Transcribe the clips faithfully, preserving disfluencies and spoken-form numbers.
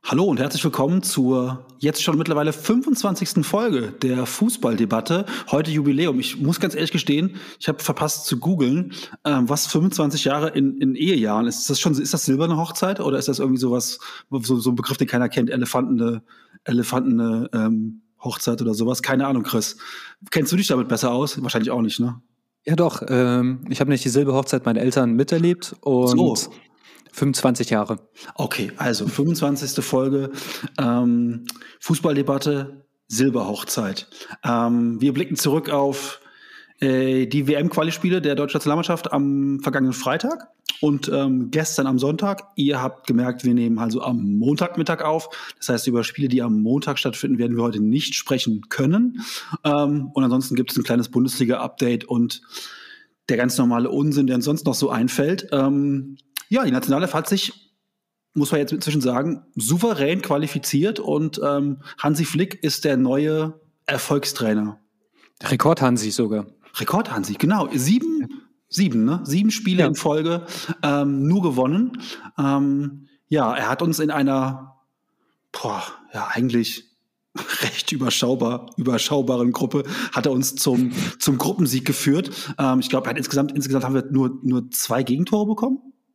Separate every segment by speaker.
Speaker 1: Hallo und herzlich willkommen zur jetzt schon mittlerweile fünfundzwanzigsten Folge der Fußballdebatte. Heute Jubiläum. Ich muss ganz ehrlich gestehen, ich habe verpasst zu googeln, ähm, was fünfundzwanzig Jahre in, in Ehejahren ist. Ist das schon, ist das silberne Hochzeit oder ist das irgendwie sowas, so, so ein Begriff, den keiner kennt, Elefantene, Elefantene ähm, Hochzeit oder sowas? Keine Ahnung, Chris. Kennst du dich damit besser aus? Wahrscheinlich auch nicht, ne?
Speaker 2: Ja doch, ähm, ich habe nicht die Silberhochzeit meiner Eltern miterlebt und
Speaker 1: So.
Speaker 2: fünfundzwanzig Jahre.
Speaker 1: Okay, also fünfundzwanzigste Folge, ähm, Fußballdebatte, Silberhochzeit. Ähm, wir blicken zurück auf äh, die W M-Quali-Spiele der deutschen Nationalmannschaft am vergangenen Freitag und ähm, gestern am Sonntag. Ihr habt gemerkt, wir nehmen also am Montagmittag auf. Das heißt, über Spiele, die am Montag stattfinden, werden wir heute nicht sprechen können. Ähm, und ansonsten gibt es ein kleines Bundesliga-Update und der ganz normale Unsinn, der uns sonst noch so einfällt. Ähm, Ja, die Nationalelf hat sich, muss man jetzt inzwischen sagen, souverän qualifiziert und ähm, Hansi Flick ist der neue Erfolgstrainer.
Speaker 2: Rekord-Hansi sogar.
Speaker 1: Rekord-Hansi, genau. Sieben, sieben, ne? Sieben Spiele
Speaker 2: Ja.
Speaker 1: in Folge, ähm, nur gewonnen. Ähm, ja, er hat uns in einer, boah, ja, eigentlich recht überschaubar, überschaubaren Gruppe, hat er uns zum, zum Gruppensieg geführt. Ähm, ich glaube, er hat insgesamt, insgesamt haben wir nur, nur zwei Gegentore bekommen.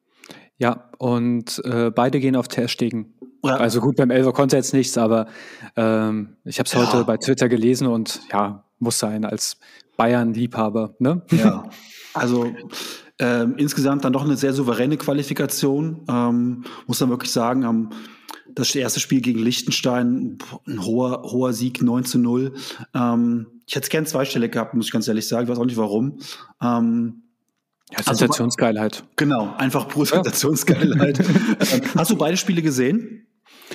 Speaker 2: Ja, und äh, beide gehen auf Ter Stegen.
Speaker 1: Ja.
Speaker 2: Also gut, beim Elfer konnte er jetzt nichts, aber ähm, ich habe es
Speaker 1: Ja.
Speaker 2: heute bei Twitter gelesen und ja, muss sein als Bayern-Liebhaber, ne?
Speaker 1: Ja, also ähm, insgesamt dann doch eine sehr souveräne Qualifikation. Ähm, muss man wirklich sagen, ähm, das erste Spiel gegen Liechtenstein, ein hoher, hoher Sieg, neun zu null. Ähm, ich hätte es gern zweistellig gehabt, muss ich ganz ehrlich sagen. Ich weiß auch nicht warum. Ähm,
Speaker 2: Ja, Sensationsgeilheit.
Speaker 1: Also, genau, einfach pure Sensationsgeilheit. ähm, hast du beide Spiele gesehen?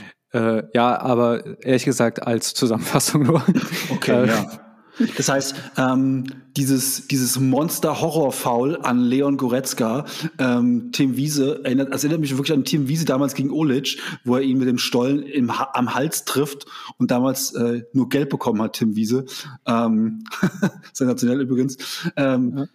Speaker 2: Äh, ja, aber ehrlich gesagt als Zusammenfassung nur.
Speaker 1: Okay, ja. Das heißt, ähm, dieses, dieses Monster-Horror-Foul an Leon Goretzka, ähm, Tim Wiese, erinnert, das erinnert mich wirklich an Tim Wiese damals gegen Olic, wo er ihn mit dem Stollen im, am Hals trifft und damals äh, nur Gelb bekommen hat, Tim Wiese. Ähm, sensationell übrigens. Ähm, ja.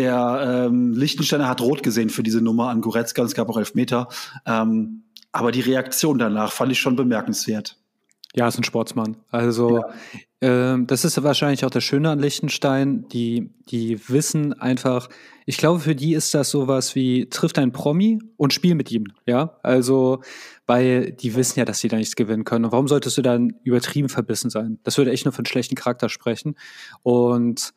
Speaker 1: Der ähm, Liechtensteiner hat rot gesehen für diese Nummer an Goretzka, es gab auch Elfmeter. Ähm, aber die Reaktion danach fand ich schon bemerkenswert.
Speaker 2: Ja, ist ein Sportsmann. Also ja. ähm, das ist wahrscheinlich auch das Schöne an Liechtenstein. Die, die wissen einfach, ich glaube, für die ist das sowas wie, trifft ein Promi und spiel mit ihm. Ja, also, weil die wissen ja, dass sie da nichts gewinnen können. Und warum solltest du dann übertrieben verbissen sein? Das würde echt nur für einen schlechten Charakter sprechen. Und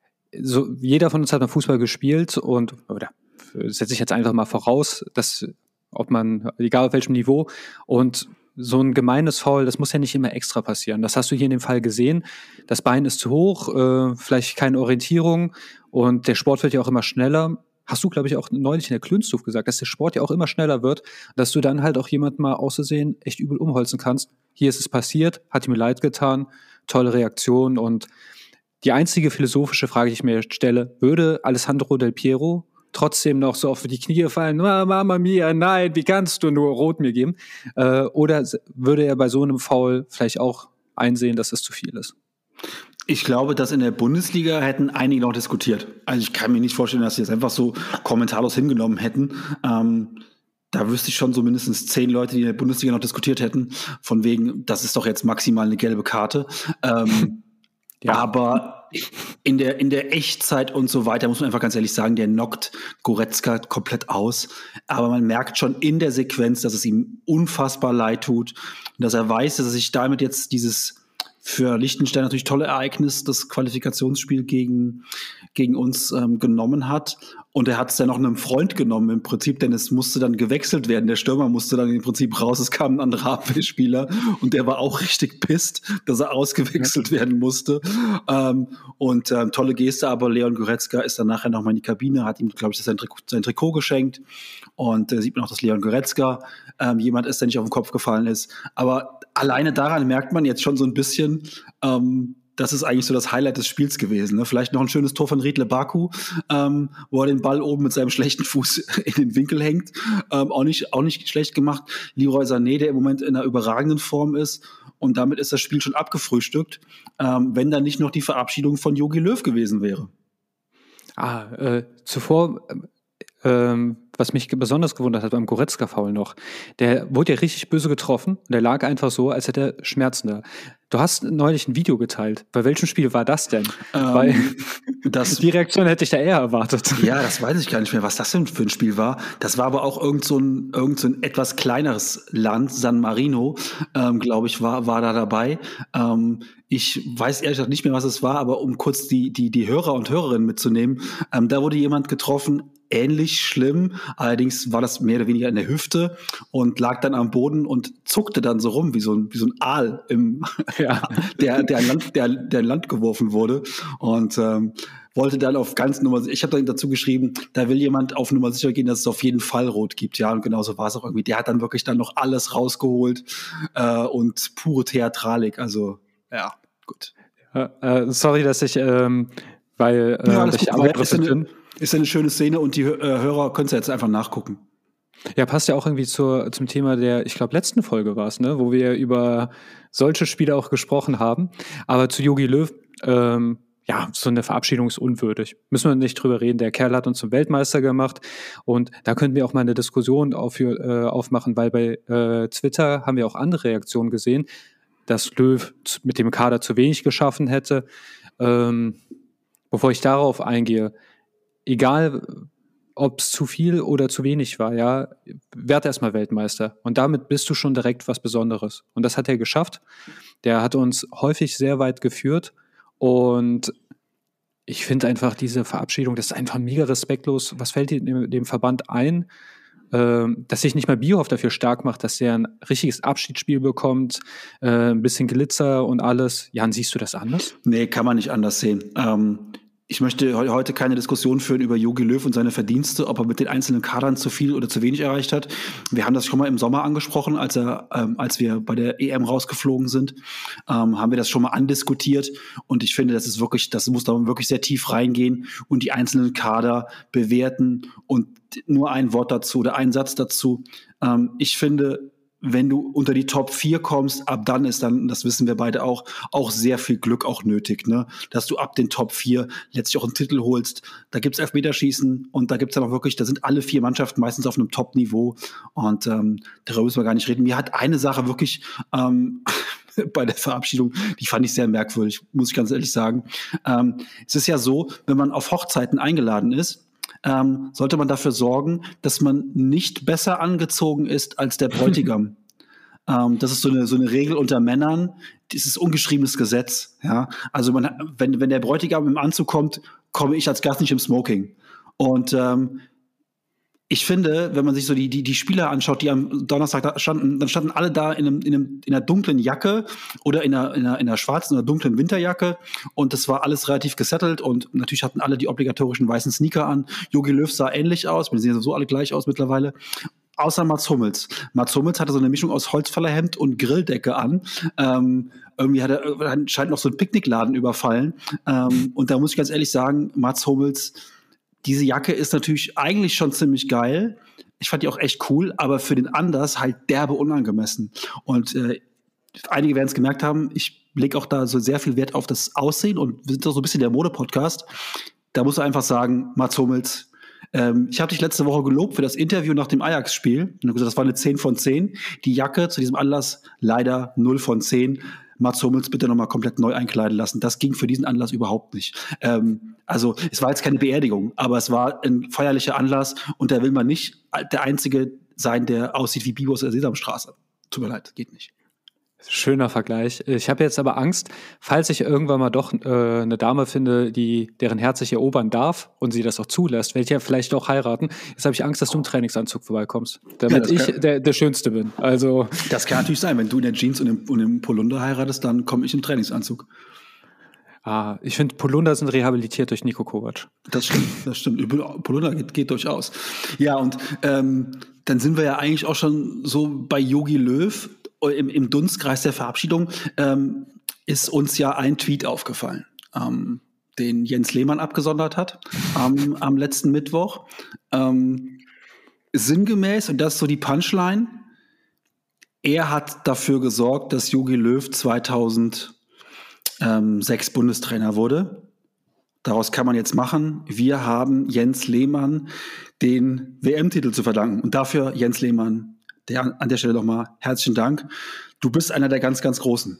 Speaker 2: so, jeder von uns hat mal Fußball gespielt und, oder setze ich jetzt einfach mal voraus, dass, ob man, egal auf welchem Niveau, und so ein gemeines Foul, das muss ja nicht immer extra passieren. Das hast du hier in dem Fall gesehen. Das Bein ist zu hoch, äh, vielleicht keine Orientierung und der Sport wird ja auch immer schneller. Hast du, glaube ich, auch neulich in der Klünstuf gesagt, dass der Sport ja auch immer schneller wird, dass du dann halt auch jemanden mal auszusehen echt übel umholzen kannst. Hier ist es passiert, hat ihm leid getan, tolle Reaktion und die einzige philosophische Frage, die ich mir stelle, würde Alessandro Del Piero trotzdem noch so auf die Knie fallen, Mama mia, nein, wie kannst du nur Rot mir geben? Äh, oder würde er bei so einem Foul vielleicht auch einsehen, dass es zu viel ist?
Speaker 1: Ich glaube, dass in der Bundesliga hätten einige noch diskutiert. Also ich kann mir nicht vorstellen, dass sie das einfach so kommentarlos hingenommen hätten. Ähm, da wüsste ich schon so mindestens zehn Leute, die in der Bundesliga noch diskutiert hätten, von wegen, das ist doch jetzt maximal eine gelbe Karte. Ähm, Ja. Aber in der, in der Echtzeit und so weiter, muss man einfach ganz ehrlich sagen, der knockt Goretzka komplett aus. Aber man merkt schon in der Sequenz, dass es ihm unfassbar leid tut und dass er weiß, dass er sich damit jetzt dieses für Liechtenstein natürlich tolle Ereignis, das Qualifikationsspiel gegen, gegen uns ähm, genommen hat. Und er hat es dann noch einem Freund genommen im Prinzip, denn es musste dann gewechselt werden. Der Stürmer musste dann im Prinzip raus. Es kam ein anderer Abwehrspieler und der war auch richtig pisst, dass er ausgewechselt werden musste. Ähm, und ähm, tolle Geste, aber Leon Goretzka ist dann nachher nochmal in die Kabine, hat ihm, glaube ich, sein Trikot, sein Trikot geschenkt. Und äh, sieht man auch, dass Leon Goretzka ähm, jemand ist, der nicht auf den Kopf gefallen ist. Aber alleine daran merkt man jetzt schon so ein bisschen, ähm, das ist eigentlich so das Highlight des Spiels gewesen. Ne? Vielleicht noch ein schönes Tor von Riedle Baku, ähm, wo er den Ball oben mit seinem schlechten Fuß in den Winkel hängt. Ähm, auch nicht, auch nicht schlecht gemacht. Leroy Sané, der im Moment in einer überragenden Form ist. Und damit ist das Spiel schon abgefrühstückt, ähm, wenn da nicht noch die Verabschiedung von Jogi Löw gewesen wäre.
Speaker 2: Ah, äh, zuvor ähm, was mich besonders gewundert hat beim Goretzka-Foul noch, der wurde ja richtig böse getroffen und der lag einfach so, als hätte er Schmerzen da. Du hast neulich ein Video geteilt. Bei welchem Spiel war das denn?
Speaker 1: Ähm,
Speaker 2: Weil
Speaker 1: das,
Speaker 2: die Reaktion hätte ich da eher erwartet.
Speaker 1: Ja, das weiß ich gar nicht mehr, was das denn für ein Spiel war. Das war aber auch irgend so ein, irgend so ein etwas kleineres Land, San Marino, ähm, glaube ich, war, war da dabei. Ähm, ich weiß ehrlich gesagt nicht mehr, was es war, aber um kurz die, die, die Hörer und Hörerinnen mitzunehmen, ähm, da wurde jemand getroffen, ähnlich schlimm, allerdings war das mehr oder weniger in der Hüfte und lag dann am Boden und zuckte dann so rum wie so ein, wie so ein Aal, im,
Speaker 2: Ja.
Speaker 1: der, der, an Land, der, der an Land geworfen wurde und ähm, wollte dann auf ganz Nummer, ich habe dann dazu geschrieben, da will jemand auf Nummer sicher gehen, dass es auf jeden Fall rot gibt, ja, und genauso war es auch irgendwie. Der hat dann wirklich dann noch alles rausgeholt äh, und pure Theatralik, also ja, gut.
Speaker 2: Äh, äh, sorry, dass ich, ähm, weil äh,
Speaker 1: Ja,
Speaker 2: dass ich
Speaker 1: gut, ist,
Speaker 2: abgedriftet
Speaker 1: eine,
Speaker 2: bin.
Speaker 1: ist eine schöne Szene und die äh, Hörer können es ja jetzt einfach nachgucken.
Speaker 2: Ja, passt ja auch irgendwie zur, zum Thema der, ich glaube, letzten Folge war es, ne, wo wir über solche Spiele auch gesprochen haben. Aber zu Jogi Löw, ähm, ja, so eine Verabschiedung ist unwürdig. Müssen wir nicht drüber reden. Der Kerl hat uns zum Weltmeister gemacht und da könnten wir auch mal eine Diskussion auf, äh, aufmachen, weil bei äh, Twitter haben wir auch andere Reaktionen gesehen, dass Löw mit dem Kader zu wenig geschaffen hätte. Ähm, bevor ich darauf eingehe, egal ob es zu viel oder zu wenig war, ja, werd erstmal Weltmeister. Und damit bist du schon direkt was Besonderes. Und das hat er geschafft. Der hat uns häufig sehr weit geführt. Und ich finde einfach diese Verabschiedung, das ist einfach mega respektlos. Was fällt dem, dem Verband ein, ähm, dass sich nicht mal Bierhoff dafür stark macht, dass er ein richtiges Abschiedsspiel bekommt, äh, ein bisschen Glitzer und alles. Jan, siehst du das anders?
Speaker 1: Nee, kann man nicht anders sehen. Ähm Ich möchte heute keine Diskussion führen über Jogi Löw und seine Verdienste, ob er mit den einzelnen Kadern zu viel oder zu wenig erreicht hat. Wir haben das schon mal im Sommer angesprochen, als er, ähm, als wir bei der E M rausgeflogen sind, ähm, haben wir das schon mal andiskutiert. Und ich finde, das ist wirklich, das muss da wirklich sehr tief reingehen und die einzelnen Kader bewerten. Und nur ein Wort dazu oder ein Satz dazu. Ähm, ich finde, wenn du unter die Top vier kommst, ab dann ist dann, das wissen wir beide auch, auch sehr viel Glück auch nötig, ne? Dass du ab den Top vier letztlich auch einen Titel holst. Da gibt's Elfmeterschießen und da gibt's dann auch wirklich, da sind alle vier Mannschaften meistens auf einem Top-Niveau und ähm, darüber müssen wir gar nicht reden. Mir hat eine Sache wirklich ähm, bei der Verabschiedung, die fand ich sehr merkwürdig, muss ich ganz ehrlich sagen. Ähm, es ist ja so, wenn man auf Hochzeiten eingeladen ist, Ähm, sollte man dafür sorgen, dass man nicht besser angezogen ist als der Bräutigam. ähm, das ist so eine, so eine Regel unter Männern. Das ist ungeschriebenes Gesetz. Ja? Also man, wenn, wenn der Bräutigam im Anzug kommt, komme ich als Gast nicht im Smoking. Und ähm, ich finde, wenn man sich so die, die, die Spieler anschaut, die am Donnerstag da standen, dann standen alle da in, einem, in, einem, in einer dunklen Jacke oder in einer, in, einer, in einer schwarzen oder dunklen Winterjacke. Und das war alles relativ gesettelt. Und natürlich hatten alle die obligatorischen weißen Sneaker an. Jogi Löw sah ähnlich aus. Wir sehen sowieso alle gleich aus mittlerweile. Außer Mats Hummels. Mats Hummels hatte so eine Mischung aus Holzfällerhemd und Grilldecke an. Ähm, irgendwie hat er anscheinend noch so einen Picknickladen überfallen. Ähm, und da muss ich ganz ehrlich sagen, Mats Hummels, diese Jacke ist natürlich eigentlich schon ziemlich geil. Ich fand die auch echt cool, aber für den Anders halt derbe unangemessen. Und äh, einige werden es gemerkt haben, ich lege auch da so sehr viel Wert auf das Aussehen und wir sind doch so ein bisschen der Mode-Podcast. Da musst du einfach sagen, Mats Hummels, ähm, ich habe dich letzte Woche gelobt für das Interview nach dem Ajax-Spiel. Und gesagt, das war eine zehn von zehn. Die Jacke zu diesem Anlass leider null von zehn. Mats Hummels bitte nochmal komplett neu einkleiden lassen. Das ging für diesen Anlass überhaupt nicht. Ähm, also es war jetzt keine Beerdigung, aber es war ein feierlicher Anlass und da will man nicht der Einzige sein, der aussieht wie Bibos der Sesamstraße. Tut mir leid, geht nicht.
Speaker 2: Schöner Vergleich. Ich habe jetzt aber Angst, falls ich irgendwann mal doch äh, eine Dame finde, die deren Herz ich erobern darf und sie das auch zulässt, werde ich ja vielleicht auch heiraten. Jetzt habe ich Angst, dass du im Trainingsanzug vorbeikommst, damit ja, ich der, der Schönste bin. Also
Speaker 1: das kann natürlich sein. Wenn du in der Jeans und im, und im Polunder heiratest, dann komme ich im Trainingsanzug.
Speaker 2: Ah, ich finde, Polunder sind rehabilitiert durch Nico Kovac.
Speaker 1: Das stimmt, das stimmt. Polunder geht, geht durchaus. Ja, und ähm, dann sind wir ja eigentlich auch schon so bei Jogi Löw. Im, im Dunstkreis der Verabschiedung ähm, ist uns ja ein Tweet aufgefallen, ähm, den Jens Lehmann abgesondert hat ähm, am letzten Mittwoch. Ähm, sinngemäß, und das ist so die Punchline, er hat dafür gesorgt, dass Jogi Löw zweitausendsechs Bundestrainer wurde. Daraus kann man jetzt machen, wir haben Jens Lehmann den W M-Titel zu verdanken. Und dafür, Jens Lehmann, der, an der Stelle nochmal herzlichen Dank. Du bist einer der ganz, ganz Großen.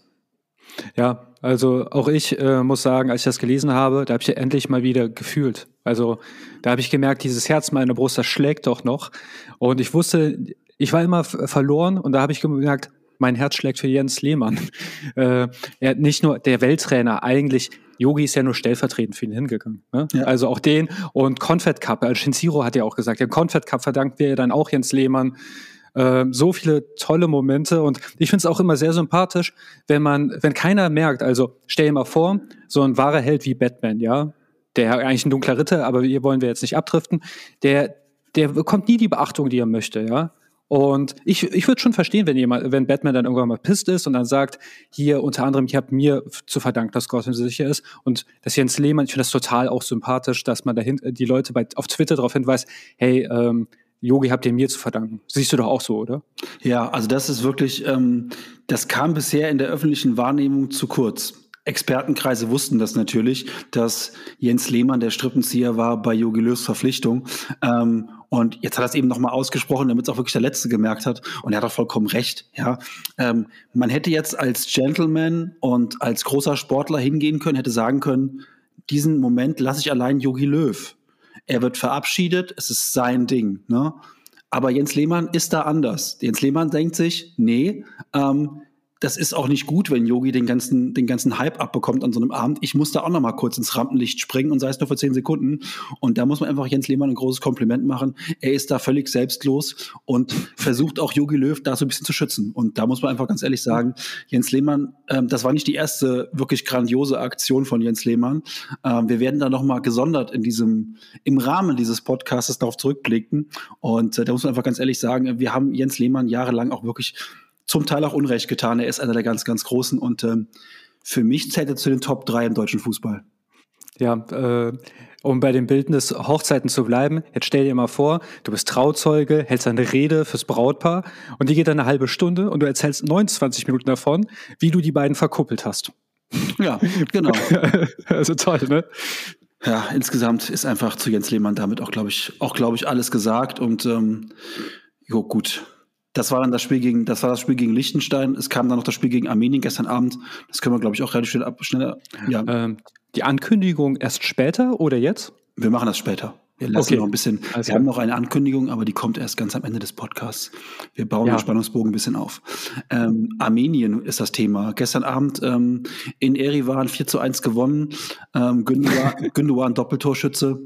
Speaker 2: Ja, also auch ich äh, muss sagen, als ich das gelesen habe, da habe ich endlich mal wieder gefühlt. Also da habe ich gemerkt, dieses Herz meiner Brust, das schlägt doch noch. Und ich wusste, ich war immer f- verloren und da habe ich gemerkt, mein Herz schlägt für Jens Lehmann. äh, er nicht nur der Welttrainer, eigentlich Yogi ist ja nur stellvertretend für ihn hingegangen. Ne? Ja. Also auch den und Confed Cup, also Shinziro hat ja auch gesagt, den Confed Cup verdanken wir dann auch Jens Lehmann. Äh, so viele tolle Momente und ich finde es auch immer sehr sympathisch, wenn man, wenn keiner merkt, also stell dir mal vor, so ein wahrer Held wie Batman, ja, der eigentlich ein dunkler Ritter, aber hier wollen wir jetzt nicht abdriften, der, der bekommt nie die Beachtung, die er möchte, ja. Und ich, ich würde schon verstehen, wenn jemand, wenn Batman dann irgendwann mal pisst ist und dann sagt, hier unter anderem, ich habe mir zu verdanken, dass Gotham so sicher ist. Und das Jens Lehmann, ich finde das total auch sympathisch, dass man dahin, die Leute bei, auf Twitter darauf hinweist, hey, ähm, Yogi, habt ihr mir zu verdanken. Siehst du doch auch so, oder?
Speaker 1: Ja, also das ist wirklich, ähm, das kam bisher in der öffentlichen Wahrnehmung zu kurz. Expertenkreise wussten das natürlich, dass Jens Lehmann der Strippenzieher war bei Jogi Löws Verpflichtung. Ähm, und jetzt hat er es eben nochmal ausgesprochen, damit es auch wirklich der Letzte gemerkt hat. Und er hat auch vollkommen recht. Ja, ähm, man hätte jetzt als Gentleman und als großer Sportler hingehen können, hätte sagen können, diesen Moment lasse ich allein Jogi Löw. Er wird verabschiedet, es ist sein Ding. Ne? Aber Jens Lehmann ist da anders. Jens Lehmann denkt sich, nee, ähm, das ist auch nicht gut, wenn Yogi den ganzen, den ganzen Hype abbekommt an so einem Abend. Ich muss da auch noch mal kurz ins Rampenlicht springen und sei es nur für zehn Sekunden. Und da muss man einfach Jens Lehmann ein großes Kompliment machen. Er ist da völlig selbstlos und versucht auch Jogi Löw da so ein bisschen zu schützen. Und da muss man einfach ganz ehrlich sagen, Jens Lehmann, ähm, das war nicht die erste wirklich grandiose Aktion von Jens Lehmann. Ähm, wir werden da noch mal gesondert in diesem, im Rahmen dieses Podcasts darauf zurückblicken. Und äh, da muss man einfach ganz ehrlich sagen, wir haben Jens Lehmann jahrelang auch wirklich zum Teil auch Unrecht getan. Er ist einer der ganz, ganz Großen und ähm, für mich zählt er zu den Top drei im deutschen Fußball.
Speaker 2: Ja, äh, um bei den Bildnis Hochzeiten zu bleiben, jetzt stell dir mal vor, du bist Trauzeuge, hältst eine Rede fürs Brautpaar und die geht dann eine halbe Stunde und du erzählst neunundzwanzig Minuten davon, wie du die beiden verkuppelt hast.
Speaker 1: Ja, genau.
Speaker 2: Also toll, ne?
Speaker 1: Ja, insgesamt ist einfach zu Jens Lehmann damit auch, glaube ich, auch, glaube ich, alles gesagt und ähm, jo, gut. Das war dann das Spiel gegen, das war das Spiel gegen Liechtenstein. Es kam dann noch das Spiel gegen Armenien gestern Abend. Das können wir, glaube ich, auch relativ schnell ab, schneller. Ja.
Speaker 2: Ähm, die Ankündigung erst später oder jetzt?
Speaker 1: Wir machen das später. Wir lassen
Speaker 2: Okay.
Speaker 1: noch ein bisschen.
Speaker 2: Alles
Speaker 1: wir
Speaker 2: klar.
Speaker 1: haben noch eine Ankündigung, aber die kommt erst ganz am Ende des Podcasts. Wir bauen
Speaker 2: Ja.
Speaker 1: den Spannungsbogen ein bisschen auf. Ähm, Armenien ist das Thema. Gestern Abend ähm, in Erivan vier zu eins gewonnen. Ähm, Gündogan, Gündogan Doppeltorschütze.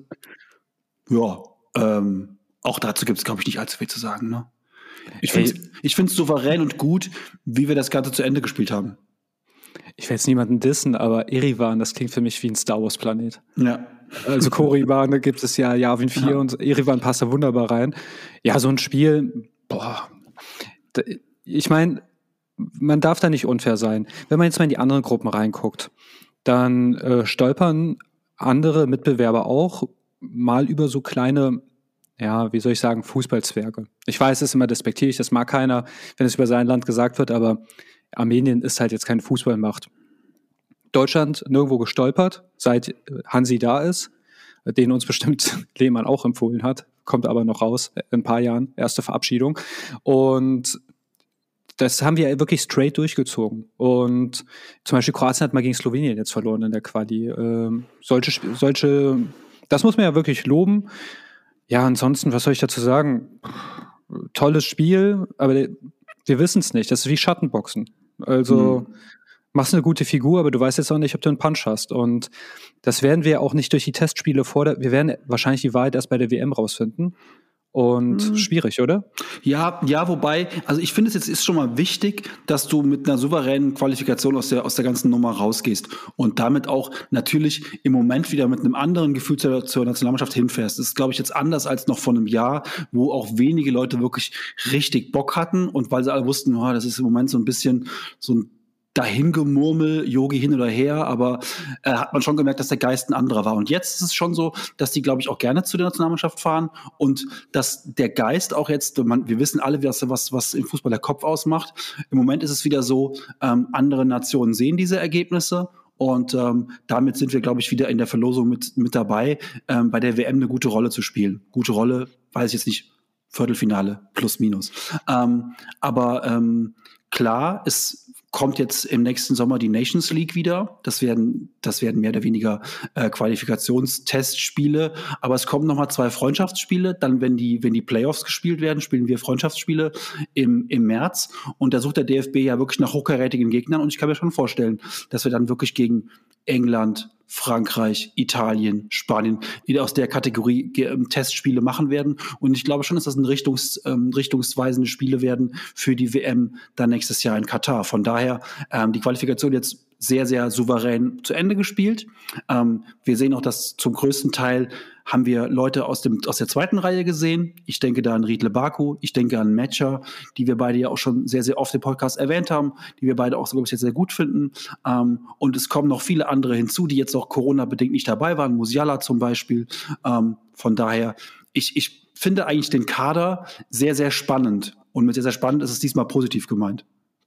Speaker 1: Ja, ähm, auch dazu gibt es, glaube ich, nicht allzu viel zu sagen. Ne? Ich
Speaker 2: Hey.
Speaker 1: finde es ich find's souverän und gut, wie wir das Ganze zu Ende gespielt haben.
Speaker 2: Ich will jetzt niemanden dissen, aber Erivan, das klingt für mich wie ein Star Wars Planet.
Speaker 1: Ja.
Speaker 2: Also Korriban, da gibt es ja Yavin vier
Speaker 1: Ja.
Speaker 2: und Erivan passt da wunderbar rein. Ja, so ein Spiel, boah, da, ich meine, man darf da nicht unfair sein. Wenn man jetzt mal in die anderen Gruppen reinguckt, dann äh, stolpern andere Mitbewerber auch mal über so kleine, ja, wie soll ich sagen, Fußballzwerge. Ich weiß, es ist immer despektierlich, das mag keiner, wenn es über sein Land gesagt wird, aber Armenien ist halt jetzt keine Fußballmacht. Deutschland nirgendwo gestolpert, seit Hansi da ist, den uns bestimmt Lehmann auch empfohlen hat, kommt aber noch raus, in ein paar Jahren, erste Verabschiedung. Und das haben wir wirklich straight durchgezogen. Und zum Beispiel Kroatien hat mal gegen Slowenien jetzt verloren in der Quali. Ähm, solche, solche, das muss man ja wirklich loben. Ja, ansonsten, was soll ich dazu sagen? Tolles Spiel, aber wir wissen es nicht. Das ist wie Schattenboxen. Also
Speaker 1: Mhm.
Speaker 2: machst eine gute Figur, aber du weißt jetzt auch nicht, ob du einen Punch hast. Und das werden wir auch nicht durch die Testspiele vor der, wir werden wahrscheinlich die Wahrheit erst bei der W M rausfinden. Und
Speaker 1: Mhm.
Speaker 2: schwierig, oder?
Speaker 1: Ja, ja, wobei, also ich finde es jetzt ist schon mal wichtig, dass du mit einer souveränen Qualifikation aus der, aus der ganzen Nummer rausgehst und damit auch natürlich im Moment wieder mit einem anderen Gefühl zur, zur Nationalmannschaft hinfährst. Das ist, glaube ich, jetzt anders als noch vor einem Jahr, wo auch wenige Leute wirklich richtig Bock hatten und weil sie alle wussten, oh, das ist im Moment so ein bisschen so ein Dahingemurmel, Yogi hin oder her, aber äh, hat man schon gemerkt, dass der Geist ein anderer war. Und jetzt ist es schon so, dass die, glaube ich, auch gerne zu der Nationalmannschaft fahren und dass der Geist auch jetzt, man, wir wissen alle, was, was, was im Fußball der Kopf ausmacht. Im Moment ist es wieder so, ähm, andere Nationen sehen diese Ergebnisse Und ähm, damit sind wir, glaube ich, wieder in der Verlosung mit, mit dabei, ähm, bei der W M eine gute Rolle zu spielen. Gute Rolle, weiß ich jetzt nicht, Viertelfinale, plus minus. Ähm, aber ähm, klar, es kommt jetzt im nächsten Sommer die Nations League wieder. Das werden, das werden mehr oder weniger äh, Qualifikationstestspiele. Aber es kommen nochmal zwei Freundschaftsspiele. Dann, wenn die, wenn die Playoffs gespielt werden, spielen wir Freundschaftsspiele im, im März. Und da sucht der D F B ja wirklich nach hochkarätigen Gegnern. Und ich kann mir schon vorstellen, dass wir dann wirklich gegen England, Frankreich, Italien, Spanien aus der Kategorie ähm, Testspiele machen werden. Und ich glaube schon, dass das ein Richtungs, ähm, richtungsweisende Spiele werden für die W M dann nächstes Jahr in Katar. Von daher ähm, die Qualifikation jetzt sehr, sehr souverän zu Ende gespielt. Ähm, wir sehen auch, dass zum größten Teil haben wir Leute aus, dem, aus der zweiten Reihe gesehen. Ich denke da an Riedle Baku, ich denke an Matcher, die wir beide ja auch schon sehr, sehr oft im Podcast erwähnt haben, die wir beide auch, glaube ich, jetzt sehr gut finden. Ähm, und es kommen noch viele andere hinzu, die jetzt auch Corona-bedingt nicht dabei waren, Musiala zum Beispiel. Ähm, von daher, ich, ich finde eigentlich den Kader sehr, sehr spannend. Und mit sehr, sehr spannend ist es diesmal positiv gemeint.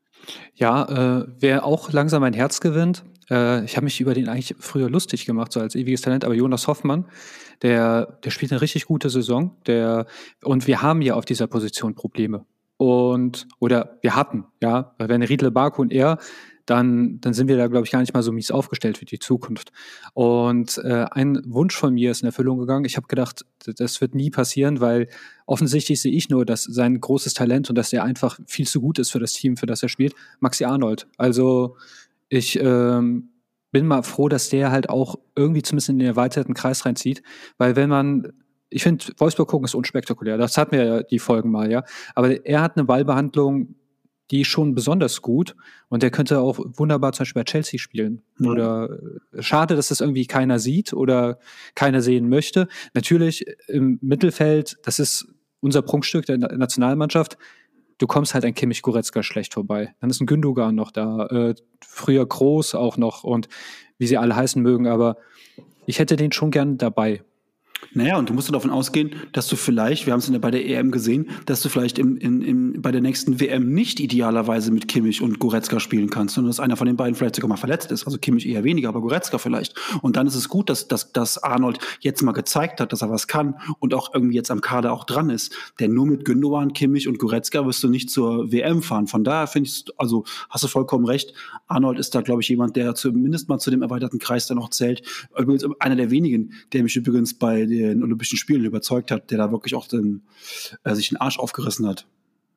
Speaker 2: Ja, äh, wer auch langsam mein Herz gewinnt, äh, ich habe mich über den eigentlich früher lustig gemacht, so als ewiges Talent, aber Jonas Hoffmann, der, der spielt eine richtig gute Saison, der, und wir haben ja auf dieser Position Probleme. Und, oder wir hatten, ja, weil wenn Riedle Baku und er, dann, dann sind wir da, glaube ich, gar nicht mal so mies aufgestellt für die Zukunft. Und äh, ein Wunsch von mir ist in Erfüllung gegangen. Ich habe gedacht, das wird nie passieren, weil offensichtlich sehe ich nur, dass sein großes Talent und dass er einfach viel zu gut ist für das Team, für das er spielt, Maxi Arnold. Also ich ähm, bin mal froh, dass der halt auch irgendwie zumindest in den erweiterten Kreis reinzieht, weil wenn man ich finde, Wolfsburg gucken ist unspektakulär. Das hatten wir ja die Folgen mal, ja. Aber er hat eine Ballbehandlung, die ist schon besonders gut. Und der könnte auch wunderbar zum Beispiel bei Chelsea spielen. Mhm. Oder schade, dass das irgendwie keiner sieht oder keiner sehen möchte. Natürlich im Mittelfeld, das ist unser Prunkstück der Nationalmannschaft. Du kommst halt an Kimmich Goretzka schlecht vorbei. Dann ist ein Gündogan noch da. Äh, früher Kroos auch noch und wie sie alle heißen mögen. Aber ich hätte den schon gern dabei.
Speaker 1: Naja, und du musst davon ausgehen, dass du vielleicht, wir haben es bei der E M gesehen, dass du vielleicht im, in, im, bei der nächsten W M nicht idealerweise mit Kimmich und Goretzka spielen kannst, sondern dass einer von den beiden vielleicht sogar mal verletzt ist. Also Kimmich eher weniger, aber Goretzka vielleicht. Und dann ist es gut, dass, dass, dass Arnold jetzt mal gezeigt hat, dass er was kann und auch irgendwie jetzt am Kader auch dran ist. Denn nur mit Gündogan, Kimmich und Goretzka wirst du nicht zur W M fahren. Von daher finde ich, also hast du vollkommen recht. Arnold ist da, glaube ich, jemand, der zumindest mal zu dem erweiterten Kreis dann auch zählt. Übrigens einer der wenigen, der mich übrigens bei den Olympischen Spielen überzeugt hat, der da wirklich auch den, äh, sich den Arsch aufgerissen hat.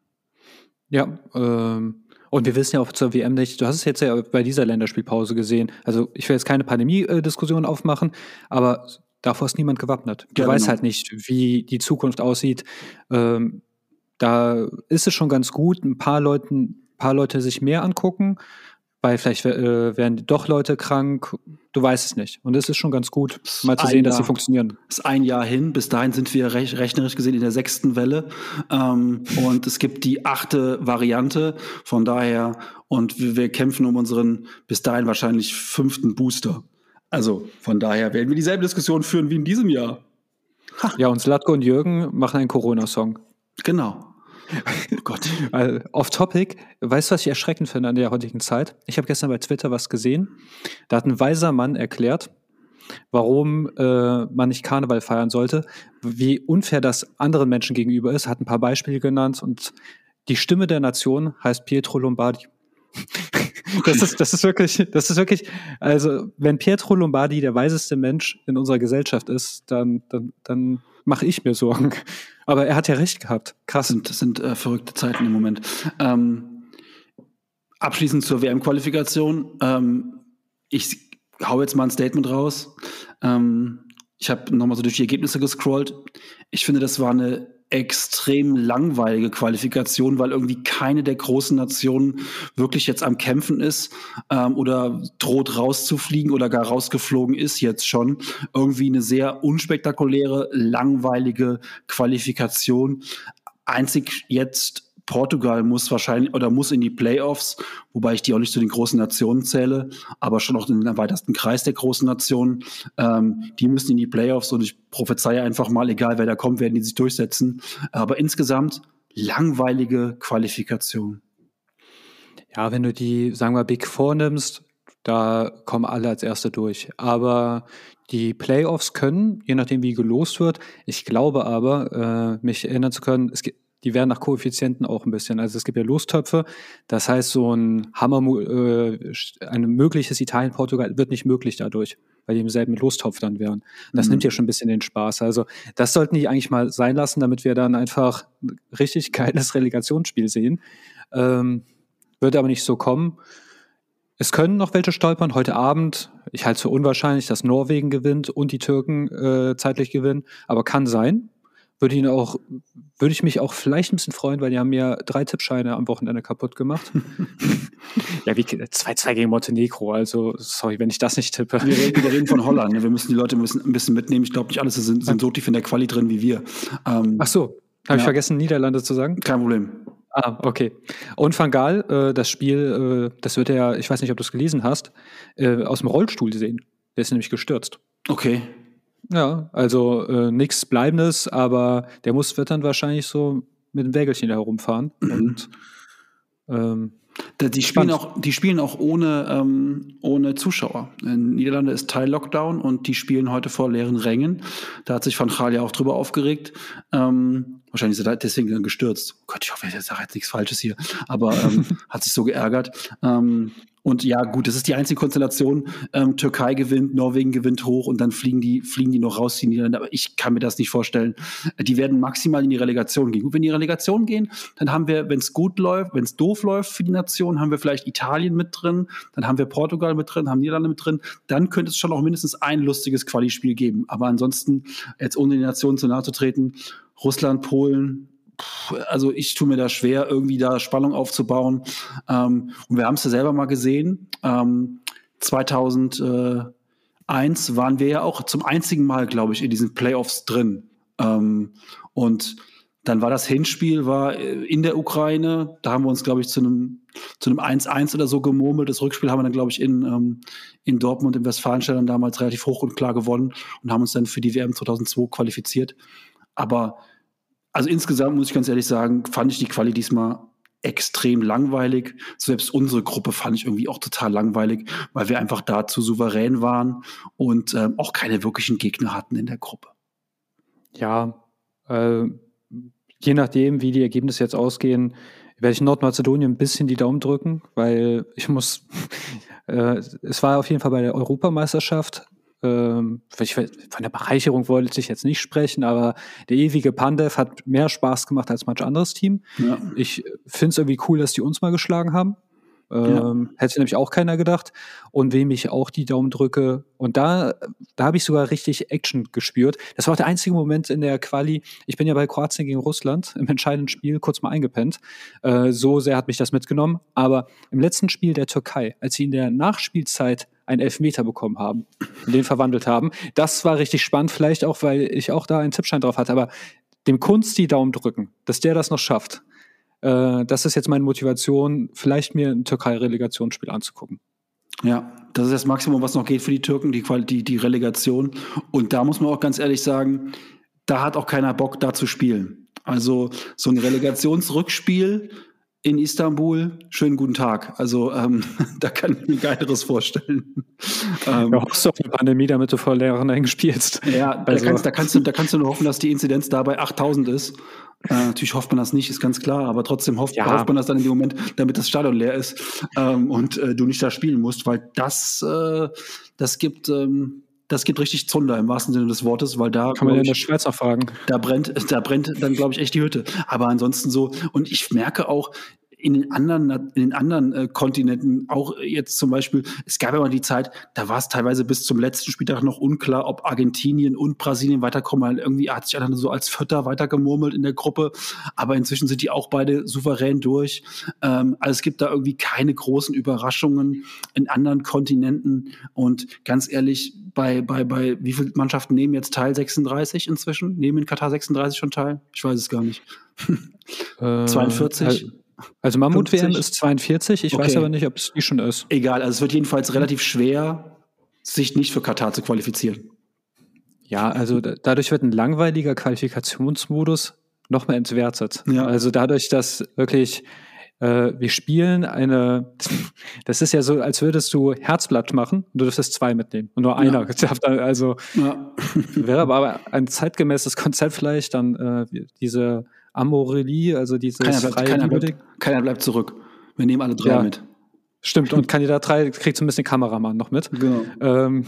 Speaker 2: Ja, ähm, und wir wissen ja auch zur W M nicht, du hast es jetzt ja bei dieser Länderspielpause gesehen, also ich will jetzt keine Pandemie-Diskussion aufmachen, aber davor ist niemand gewappnet. Du ja, weißt genau. halt nicht, wie die Zukunft aussieht. Ähm, da ist es schon ganz gut, ein paar Leuten, paar Leute sich mehr angucken, weil vielleicht äh, werden doch Leute krank, du weißt es nicht. Und es ist schon ganz gut, mal zu sehen, Jahr, dass sie funktionieren.
Speaker 1: Es ist ein Jahr hin, bis dahin sind wir rech- rechnerisch gesehen in der sechsten Welle. Ähm, und es gibt die achte Variante, von daher, und wir, wir kämpfen um unseren bis dahin wahrscheinlich fünften Booster. Also von daher werden wir dieselbe Diskussion führen wie in diesem Jahr.
Speaker 2: Ha. Ja, und Zlatko und Jürgen machen einen Corona-Song.
Speaker 1: Genau. Oh Gott.
Speaker 2: Also, off topic, weißt du, was ich erschreckend finde an der heutigen Zeit? Ich habe gestern bei Twitter was gesehen. Da hat ein weiser Mann erklärt, warum äh, man nicht Karneval feiern sollte, wie unfair das anderen Menschen gegenüber ist, hat ein paar Beispiele genannt und die Stimme der Nation heißt Pietro Lombardi. Das ist, das ist wirklich, das ist wirklich, also wenn Pietro Lombardi der weiseste Mensch in unserer Gesellschaft ist, dann, dann, dann mache ich mir Sorgen. Aber er hat ja recht gehabt. Krass.
Speaker 1: Das sind, das sind äh, verrückte Zeiten im Moment. Ähm, abschließend zur W M-Qualifikation. Ähm, ich hau jetzt mal ein Statement raus. Ähm, ich habe nochmal so durch die Ergebnisse gescrollt. Ich finde, das war eine extrem langweilige Qualifikation, weil irgendwie keine der großen Nationen wirklich jetzt am Kämpfen ist ähm, oder droht rauszufliegen oder gar rausgeflogen ist jetzt schon. Irgendwie eine sehr unspektakuläre, langweilige Qualifikation. Einzig jetzt Portugal muss wahrscheinlich oder muss in die Playoffs, wobei ich die auch nicht zu den großen Nationen zähle, aber schon auch in den erweiterten Kreis der großen Nationen. Ähm, die müssen in die Playoffs und ich prophezeie einfach mal, egal wer da kommt, werden die sich durchsetzen. Aber insgesamt langweilige Qualifikation.
Speaker 2: Ja, wenn du die, sagen wir, Big Four nimmst, Da kommen alle als Erste durch. Aber die Playoffs können, je nachdem wie gelost wird, ich glaube aber, äh, mich erinnern zu können, es gibt, die werden nach Koeffizienten auch ein bisschen. Also es gibt ja Lostöpfe. Das heißt, so ein Hammer, äh, ein mögliches Italien-Portugal wird nicht möglich dadurch, weil die im selben Lostopf dann wären. Das mhm. nimmt ja schon ein bisschen den Spaß. Also das sollten die eigentlich mal sein lassen, damit wir dann einfach ein richtig geiles Relegationsspiel sehen. Ähm, wird aber nicht so kommen. Es können noch welche stolpern. Heute Abend, ich halte es für unwahrscheinlich, dass Norwegen gewinnt und die Türken äh, zeitlich gewinnen, aber kann sein. Würde ihn auch, würde ich mich auch vielleicht ein bisschen freuen, weil die haben ja drei Tippscheine am Wochenende kaputt gemacht. Ja, wie zwei zwei gegen Montenegro, also sorry, wenn ich das nicht tippe.
Speaker 1: Wir reden, wir reden von Holland, wir müssen die Leute ein bisschen, ein bisschen mitnehmen. Ich glaube nicht alle sind, sind so tief in der Quali drin wie wir. Ähm,
Speaker 2: Ach so, habe ja. ich vergessen, Niederlande zu sagen?
Speaker 1: Kein Problem.
Speaker 2: Ah, okay. Und Van Gaal, äh, das Spiel, äh, das wird er, ich weiß nicht, ob du es gelesen hast, äh, aus dem Rollstuhl sehen. Der ist nämlich gestürzt.
Speaker 1: Okay.
Speaker 2: Ja, also äh, nichts Bleibendes, aber der muss wird dann wahrscheinlich so mit dem Wägelchen da herumfahren. Mhm. Und ähm,
Speaker 1: die spielen auch, die spielen auch ohne, ähm, ohne Zuschauer. In Niederlande ist Teil-Lockdown und die spielen heute vor leeren Rängen. Da hat sich Van Gaal ja auch drüber aufgeregt. Ähm, wahrscheinlich ist er deswegen dann gestürzt. Oh Gott, ich hoffe, ich sage jetzt nichts Falsches hier. Aber ähm, hat sich so geärgert. Ähm, Und ja, gut, das ist die einzige Konstellation. Ähm, Türkei gewinnt, Norwegen gewinnt hoch und dann fliegen die, fliegen die noch raus, die Niederlande. Aber ich kann mir das nicht vorstellen. Die werden maximal in die Relegation gehen. Gut, wenn die in die Relegation gehen, dann haben wir, wenn es gut läuft, wenn es doof läuft für die Nation, haben wir vielleicht Italien mit drin, dann haben wir Portugal mit drin, haben Niederlande mit drin. Dann könnte es schon auch mindestens ein lustiges Quali-Spiel geben. Aber ansonsten, jetzt ohne die Nationen zu nahe zu treten, Russland, Polen, also ich tue mir da schwer, irgendwie da Spannung aufzubauen. Ähm, und wir haben es ja selber mal gesehen. Ähm, zweitausendeins waren wir ja auch zum einzigen Mal, glaube ich, in diesen Playoffs drin. Ähm, und dann war das Hinspiel war in der Ukraine. Da haben wir uns, glaube ich, zu einem zu einem eins eins oder so gemurmelt. Das Rückspiel haben wir dann, glaube ich, in, ähm, in Dortmund im Westfalenstadion damals relativ hoch und klar gewonnen und haben uns dann für die W M zweitausendzwei qualifiziert. Aber also insgesamt muss ich ganz ehrlich sagen, fand ich die Quali diesmal extrem langweilig. Selbst unsere Gruppe fand ich irgendwie auch total langweilig, weil wir einfach da zu souverän waren und ähm, auch keine wirklichen Gegner hatten in der Gruppe.
Speaker 2: Ja, äh, je nachdem, wie die Ergebnisse jetzt ausgehen, werde ich Nordmazedonien ein bisschen die Daumen drücken, weil ich muss, äh, es war auf jeden Fall bei der Europameisterschaft. Ähm, von der Bereicherung wollte ich jetzt nicht sprechen, aber der ewige Pandev hat mehr Spaß gemacht als manch anderes Team. Ja. Ich finde es irgendwie cool, dass die uns mal geschlagen haben. Ähm, ja. Hätte nämlich auch keiner gedacht. Und wem ich auch die Daumen drücke. Und da, da habe ich sogar richtig Action gespürt. Das war auch der einzige Moment in der Quali. Ich bin ja bei Kroatien gegen Russland im entscheidenden Spiel kurz mal eingepennt. Äh, so sehr hat mich das mitgenommen. Aber im letzten Spiel der Türkei, als sie in der Nachspielzeit einen Elfmeter bekommen haben und den verwandelt haben, das war richtig spannend. Vielleicht auch, weil ich auch da einen Tippschein drauf hatte. Aber dem Kunst die Daumen drücken, dass der das noch schafft. Das ist jetzt meine Motivation, vielleicht mir ein Türkei-Relegationsspiel anzugucken.
Speaker 1: Ja, das ist das Maximum, was noch geht für die Türken, die, die, die Relegation. Und da muss man auch ganz ehrlich sagen, da hat auch keiner Bock, da zu spielen. Also so ein Relegationsrückspiel in Istanbul, schönen guten Tag. Also ähm, da kann ich mir Geileres vorstellen.
Speaker 2: ähm, du hoffst auf eine Pandemie, damit du vor leeren Rängen spielst.
Speaker 1: Ja, also. da, kannst, da, kannst du, da kannst du nur hoffen, dass die Inzidenz da bei achttausend ist. Äh, natürlich hofft man das nicht, ist ganz klar, aber trotzdem hofft, ja. hofft man das dann in dem Moment, damit das Stadion leer ist ähm, und äh, du nicht da spielen musst, weil das, äh, das gibt... Ähm, Das gibt richtig Zunder im wahrsten Sinne des Wortes, weil da
Speaker 2: kann man ja in der Schweiz auch fragen.
Speaker 1: Da brennt, da brennt dann, glaube ich, echt die Hütte. Aber ansonsten so, und ich merke auch, in den anderen, in den anderen äh, Kontinenten, auch jetzt zum Beispiel, es gab ja mal die Zeit, da war es teilweise bis zum letzten Spieltag noch unklar, ob Argentinien und Brasilien weiterkommen, weil irgendwie hat sich einer so als Vierter weitergemurmelt in der Gruppe, aber inzwischen sind die auch beide souverän durch. Ähm, also es gibt da irgendwie keine großen Überraschungen in anderen Kontinenten und ganz ehrlich, bei, bei, bei wie viele Mannschaften nehmen jetzt teil? sechsunddreißig inzwischen? Nehmen in Katar sechsunddreißig schon teil? Ich weiß es gar nicht.
Speaker 2: Äh, zweiundvierzig?
Speaker 1: Also,
Speaker 2: Also Mammut-W M ist zweiundvierzig, ich okay. weiß aber nicht, ob es die schon ist.
Speaker 1: Egal, also es wird jedenfalls relativ schwer, sich nicht für Katar zu qualifizieren.
Speaker 2: Ja, also da, dadurch wird ein langweiliger Qualifikationsmodus noch mehr entwertet.
Speaker 1: Ja.
Speaker 2: Also dadurch, dass wirklich äh, wir spielen eine, das ist ja so, als würdest du Herzblatt machen und du dürftest zwei mitnehmen und nur einer darf dann, also
Speaker 1: Ja.
Speaker 2: wäre aber ein zeitgemäßes Konzept vielleicht, dann äh, diese Amorelie, also dieses
Speaker 1: Keiner bleibt,
Speaker 2: freie
Speaker 1: keiner,
Speaker 2: Liebe-Ding.
Speaker 1: bleibt, keiner bleibt zurück. Wir nehmen alle drei
Speaker 2: Ja.
Speaker 1: mit.
Speaker 2: Stimmt, und Kandidat drei kriegt so ein bisschen Kameramann noch mit.
Speaker 1: Genau.
Speaker 2: Ähm,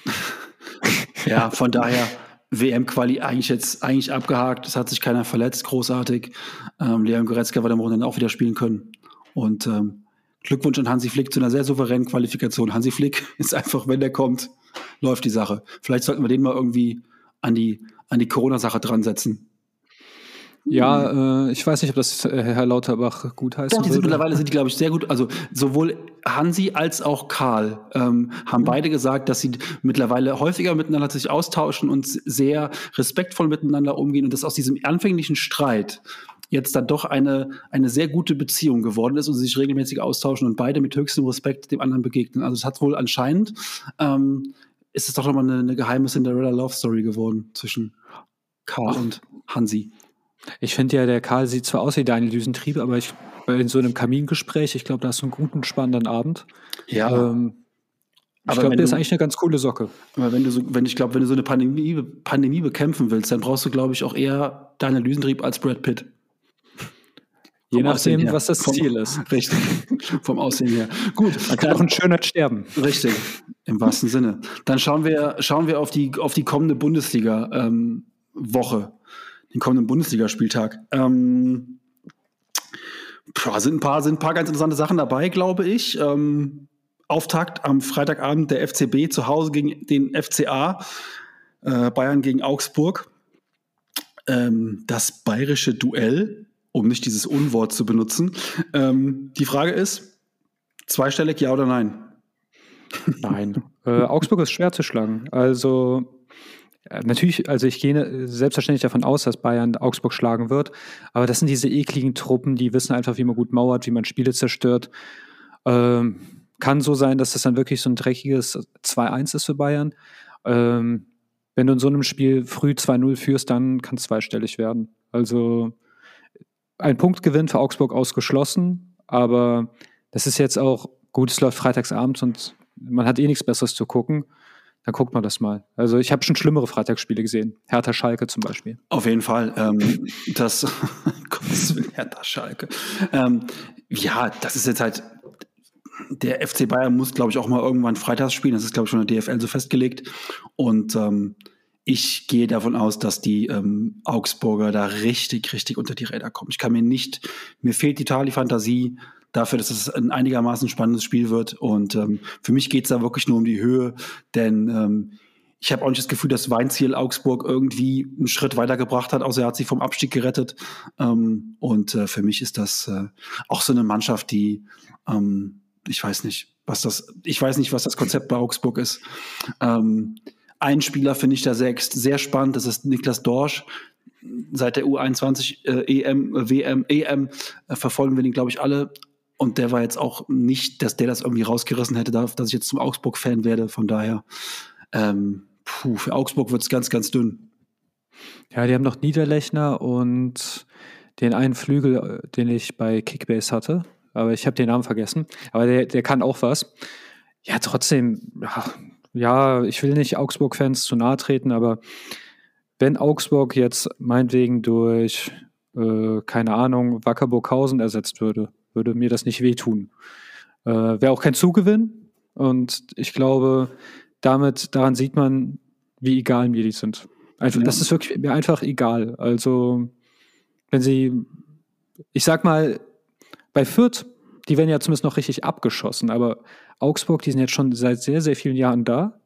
Speaker 1: Ja, von daher W M-Quali eigentlich jetzt eigentlich abgehakt. Es hat sich keiner verletzt, großartig. Ähm, Leon Goretzka wird am Wochenende auch wieder spielen können. Und ähm, Glückwunsch an Hansi Flick zu einer sehr souveränen Qualifikation. Hansi Flick ist einfach, wenn der kommt, läuft die Sache. Vielleicht sollten wir den mal irgendwie an die, an die Corona-Sache dran setzen.
Speaker 2: Ja, äh, ich weiß nicht, ob das äh, Herr Lauterbach gut heißt.
Speaker 1: Doch, die sind mittlerweile sind die, glaube ich, sehr gut. Also sowohl Hansi als auch Karl ähm, haben mhm. beide gesagt, dass sie mittlerweile häufiger miteinander sich austauschen und sehr respektvoll miteinander umgehen und dass aus diesem anfänglichen Streit jetzt dann doch eine, eine sehr gute Beziehung geworden ist und sie sich regelmäßig austauschen und beide mit höchstem Respekt dem anderen begegnen. Also es hat wohl anscheinend, ähm, ist es doch nochmal eine, eine geheime Cinderella-Love-Story geworden zwischen Karl Ach. und Hansi.
Speaker 2: Ich finde ja, der Karl sieht zwar aus wie Daniel Düsentrieb, aber ich, in so einem Kamingespräch, ich glaube, da hast du einen guten, spannenden Abend.
Speaker 1: Ja.
Speaker 2: Ähm, ich glaube, der ist eigentlich eine ganz coole Socke.
Speaker 1: Aber wenn du so, wenn ich glaube, wenn du so eine Pandemie, Pandemie bekämpfen willst, dann brauchst du, glaube ich, auch eher Daniel Düsentrieb als Brad Pitt.
Speaker 2: Je nachdem, was das
Speaker 1: vom,
Speaker 2: Ziel ist.
Speaker 1: Richtig, vom Aussehen her. Gut.
Speaker 2: Man kann auch ein schöner sterben.
Speaker 1: Richtig, im wahrsten Sinne. Dann schauen wir, schauen wir auf die, auf die kommende Bundesliga-Woche. Ähm, den kommenden Bundesligaspieltag. Ähm, boah, sind ein paar, sind ein paar ganz interessante Sachen dabei, glaube ich. Ähm, Auftakt am Freitagabend der F C B zu Hause gegen den F C A. Äh, Bayern gegen Augsburg. Ähm, das bayerische Duell, um nicht dieses Unwort zu benutzen. Ähm, die Frage ist, zweistellig, ja oder nein?
Speaker 2: Nein. äh, Augsburg ist schwer zu schlagen. Also natürlich, also ich gehe selbstverständlich davon aus, dass Bayern Augsburg schlagen wird, aber das sind diese ekligen Truppen, die wissen einfach, wie man gut mauert, wie man Spiele zerstört. Ähm, kann so sein, dass das dann wirklich so ein dreckiges zwei eins ist für Bayern. Ähm, wenn du in so einem Spiel früh zwei null führst, dann kann es zweistellig werden. Also ein Punktgewinn für Augsburg ausgeschlossen, aber das ist jetzt auch, gut, es läuft freitagsabends und man hat eh nichts Besseres zu gucken. Dann guckt man das mal. Also ich habe schon schlimmere Freitagsspiele gesehen. Hertha Schalke zum Beispiel.
Speaker 1: Auf jeden Fall. Ähm, das Gottes Willen, Hertha Schalke. Ähm, ja, das ist jetzt halt, der F C Bayern muss, glaube ich, auch mal irgendwann freitags spielen. Das ist, glaube ich, schon in der D F L so festgelegt. Und ähm, ich gehe davon aus, dass die ähm, Augsburger da richtig, richtig unter die Räder kommen. Ich kann mir nicht, mir fehlt total die Fantasie dafür, dass es ein einigermaßen spannendes Spiel wird. Und ähm, für mich geht es da wirklich nur um die Höhe, denn ähm, ich habe auch nicht das Gefühl, dass Weinziel Augsburg irgendwie einen Schritt weitergebracht hat, außer er hat sich vom Abstieg gerettet. Ähm, und äh, für mich ist das äh, auch so eine Mannschaft, die, ähm, ich weiß nicht, was das, ich weiß nicht, was das Konzept bei Augsburg ist. Ähm, ein Spieler finde ich da sehr, sehr spannend, das ist Niklas Dorsch. Seit der U einundzwanzig äh, E M, W M, E M äh, verfolgen wir den, glaube ich, alle. Und der war jetzt auch nicht, dass der das irgendwie rausgerissen hätte, dass ich jetzt zum Augsburg-Fan werde. Von daher, ähm, puh, für Augsburg wird es ganz, ganz dünn.
Speaker 2: Ja, die haben noch Niederlechner und den einen Flügel, den ich bei Kickbase hatte. Aber ich habe den Namen vergessen. Aber der, der kann auch was. Ja, trotzdem, ja, ja ich will nicht Augsburg-Fans zu nahe treten, aber wenn Augsburg jetzt meinetwegen durch, äh, keine Ahnung, Wacker Burghausen ersetzt würde, würde mir das nicht wehtun. Äh, Wäre auch kein Zugewinn. Und ich glaube, damit, daran sieht man, wie egal mir die sind. Einfach, ja. Das ist wirklich mir einfach egal. Also, wenn sie, ich sag mal, bei Fürth, die werden ja zumindest noch richtig abgeschossen, aber Augsburg, die sind jetzt schon seit sehr, sehr vielen Jahren da.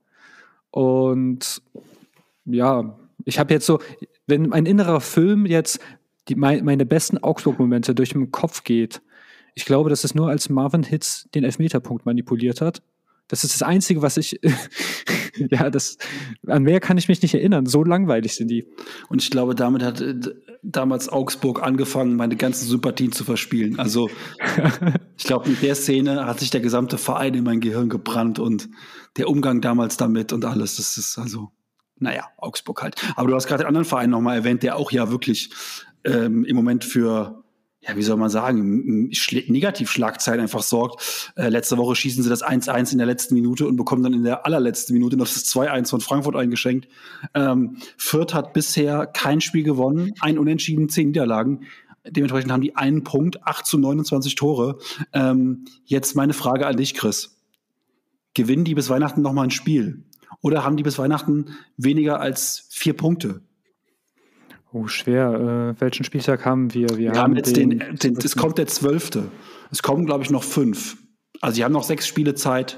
Speaker 2: Und ja, ich habe jetzt so, wenn mein innerer Film jetzt die, mein, meine besten Augsburg-Momente durch den Kopf geht, ich glaube, dass es nur als Marvin Hitz den Elfmeterpunkt manipuliert hat. Das ist das Einzige, was ich, ja, das, an mehr kann ich mich nicht erinnern. So langweilig sind die.
Speaker 1: Und ich glaube, damit hat äh, damals Augsburg angefangen, meine ganzen Sympathien zu verspielen. Also, ich glaube, mit der Szene hat sich der gesamte Verein in mein Gehirn gebrannt und der Umgang damals damit und alles, das ist also, naja, Augsburg halt. Aber du hast gerade den anderen Verein nochmal erwähnt, der auch ja wirklich ähm, im Moment für ja, wie soll man sagen, Schla- Negativschlagzeilen einfach sorgt. Äh, letzte Woche schießen sie das eins eins in der letzten Minute und bekommen dann in der allerletzten Minute noch das zwei eins von Frankfurt eingeschenkt. Ähm, Fürth hat bisher kein Spiel gewonnen, ein Unentschieden, zehn Niederlagen. Dementsprechend haben die einen Punkt, acht zu neunundzwanzig Tore. Ähm, jetzt meine Frage an dich, Chris. Gewinnen die bis Weihnachten noch mal ein Spiel? Oder haben die bis Weihnachten weniger als vier Punkte?
Speaker 2: Oh, schwer. Äh, welchen Spieltag haben wir? Wir,
Speaker 1: Wir
Speaker 2: haben
Speaker 1: haben jetzt den,
Speaker 2: den,
Speaker 1: den es kommt der zwölfte. Es kommen, glaube ich, noch fünf. Also sie haben noch sechs Spiele Zeit.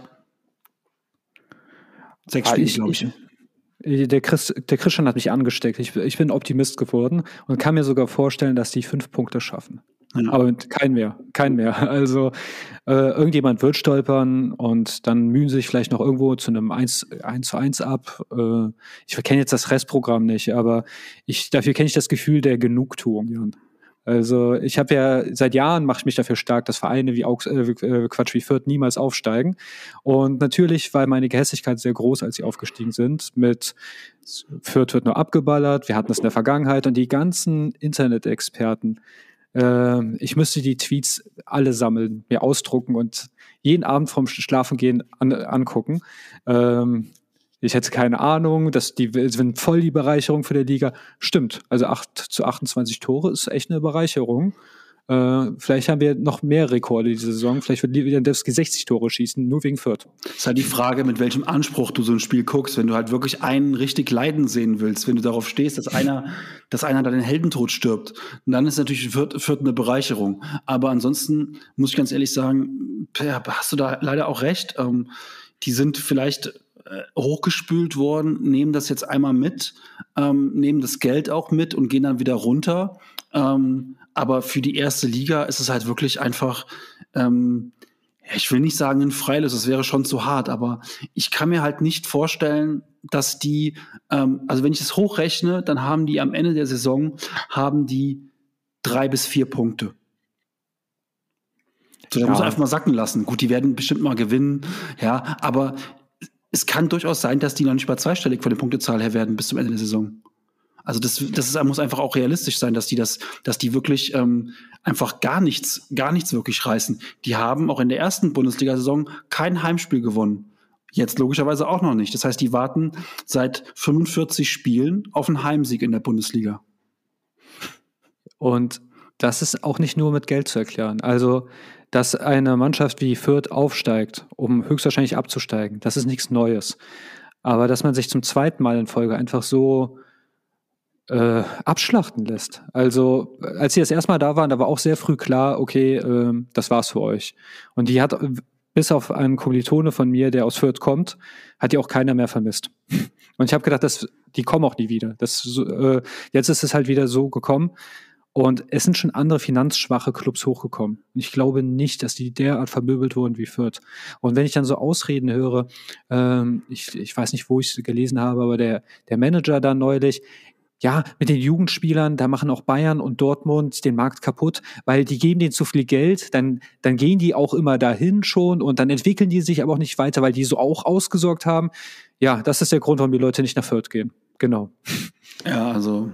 Speaker 1: Sechs
Speaker 2: Ah,
Speaker 1: Spiele,
Speaker 2: ich,
Speaker 1: glaube ich.
Speaker 2: ich, der, Chris, der Christian hat mich angesteckt. Ich, ich bin Optimist geworden und kann mir sogar vorstellen, dass die fünf Punkte schaffen.
Speaker 1: Ja.
Speaker 2: Aber mit kein mehr, kein mehr. Also äh, irgendjemand wird stolpern und dann mühen sie sich vielleicht noch irgendwo zu einem eins zu eins ab. Äh, ich kenne jetzt das Restprogramm nicht, aber ich, dafür kenne ich das Gefühl der Genugtuung, Jan. Also ich habe ja seit Jahren mache ich mich dafür stark, dass Vereine wie Augs äh, Quatsch wie Fürth niemals aufsteigen. Und natürlich war meine Gehässigkeit sehr groß, als sie aufgestiegen sind. Mit Fürth wird nur abgeballert. Wir hatten das in der Vergangenheit und die ganzen Internet-Experten. Äh, ich müsste die Tweets alle sammeln, mir ausdrucken und jeden Abend vorm Schlafengehen an, angucken. Ähm, Ich hätte keine Ahnung, dass die sind voll die Bereicherung für der Liga. Stimmt, also acht zu achtundzwanzig Tore ist echt eine Bereicherung. Äh, vielleicht haben wir noch mehr Rekorde diese Saison. Vielleicht wird Lewandowski sechzig Tore schießen, nur wegen Fürth.
Speaker 1: Es ist halt die Frage, mit welchem Anspruch du so ein Spiel guckst, wenn du halt wirklich einen richtig leiden sehen willst, wenn du darauf stehst, dass einer, dass einer da den Heldentod stirbt. Und dann ist natürlich Fürth, Fürth eine Bereicherung. Aber ansonsten muss ich ganz ehrlich sagen, hast du da leider auch recht. Ähm, die sind vielleicht hochgespült worden, nehmen das jetzt einmal mit, ähm, nehmen das Geld auch mit und gehen dann wieder runter. Ähm, aber für die erste Liga ist es halt wirklich einfach, ähm, ich will nicht sagen ein Freilos, das wäre schon zu hart, aber ich kann mir halt nicht vorstellen, dass die, ähm, also wenn ich es hochrechne, dann haben die am Ende der Saison, haben die drei bis vier Punkte. So, da
Speaker 2: Ja.
Speaker 1: muss man einfach mal sacken lassen. Gut, die werden bestimmt mal gewinnen, ja, aber es kann durchaus sein, dass die noch nicht mal zweistellig von der Punktezahl her werden bis zum Ende der Saison. Also das, das ist, muss einfach auch realistisch sein, dass die das, dass die wirklich ähm, einfach gar nichts, gar nichts wirklich reißen. Die haben auch in der ersten Bundesliga-Saison kein Heimspiel gewonnen. Jetzt logischerweise auch noch nicht. Das heißt, die warten seit fünfundvierzig Spielen auf einen Heimsieg in der Bundesliga.
Speaker 2: Und das ist auch nicht nur mit Geld zu erklären. Also dass eine Mannschaft wie Fürth aufsteigt, um höchstwahrscheinlich abzusteigen, das ist nichts Neues. Aber dass man sich zum zweiten Mal in Folge einfach so äh, abschlachten lässt. Also als sie das erste Mal da waren, da war auch sehr früh klar, okay, äh, das war's für euch. Und die hat, bis auf einen Kommilitone von mir, der aus Fürth kommt, hat die auch keiner mehr vermisst. Und ich habe gedacht, das, die kommen auch nie wieder. Das, äh, jetzt ist es halt wieder so gekommen. Und es sind schon andere finanzschwache Clubs hochgekommen. Und ich glaube nicht, dass die derart vermöbelt wurden wie Fürth. Und wenn ich dann so Ausreden höre, ähm, ich, ich weiß nicht, wo ich es gelesen habe, aber der, der Manager da neulich, ja, mit den Jugendspielern, da machen auch Bayern und Dortmund den Markt kaputt, weil die geben denen zu viel Geld, dann, dann gehen die auch immer dahin schon und dann entwickeln die sich aber auch nicht weiter, weil die so auch ausgesorgt haben. Ja, das ist der Grund, warum die Leute nicht nach Fürth gehen. Genau.
Speaker 1: Ja, also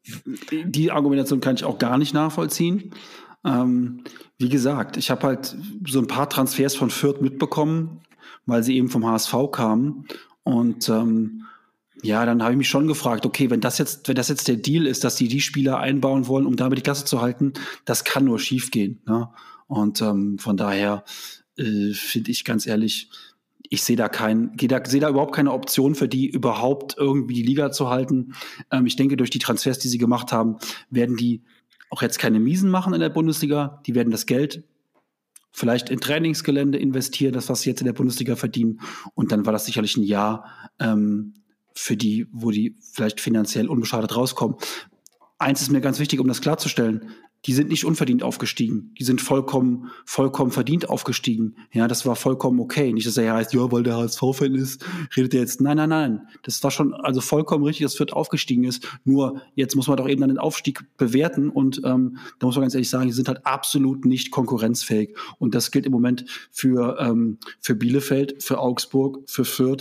Speaker 1: die Argumentation kann ich auch gar nicht nachvollziehen. Ähm, wie gesagt, ich habe halt so ein paar Transfers von Fürth mitbekommen, weil sie eben vom H S V kamen. Und ähm, ja, dann habe ich mich schon gefragt, okay, wenn das jetzt, wenn das jetzt der Deal ist, dass die die Spieler einbauen wollen, um damit die Klasse zu halten, das kann nur schief gehen. Ne? Und ähm, von daher äh, finde ich ganz ehrlich, ich sehe da kein, da, sehe da überhaupt keine Option für die, überhaupt irgendwie die Liga zu halten. Ähm, ich denke, durch die Transfers, die sie gemacht haben, werden die auch jetzt keine Miesen machen in der Bundesliga. Die werden das Geld vielleicht in Trainingsgelände investieren, das, was sie jetzt in der Bundesliga verdienen. Und dann war das sicherlich ein Jahr ähm, für die, wo die vielleicht finanziell unbeschadet rauskommen. Eins ist mir ganz wichtig, um das klarzustellen. Die sind nicht unverdient aufgestiegen. Die sind vollkommen, vollkommen verdient aufgestiegen. Ja, das war vollkommen okay. Nicht, dass er ja heißt, ja, weil der H S V-Fan ist, redet er jetzt. Nein, nein, nein. Das war schon also vollkommen richtig, dass Fürth aufgestiegen ist. Nur jetzt muss man doch eben dann den Aufstieg bewerten. Und ähm, da muss man ganz ehrlich sagen, die sind halt absolut nicht konkurrenzfähig. Und das gilt im Moment für, ähm, für Bielefeld, für Augsburg, für Fürth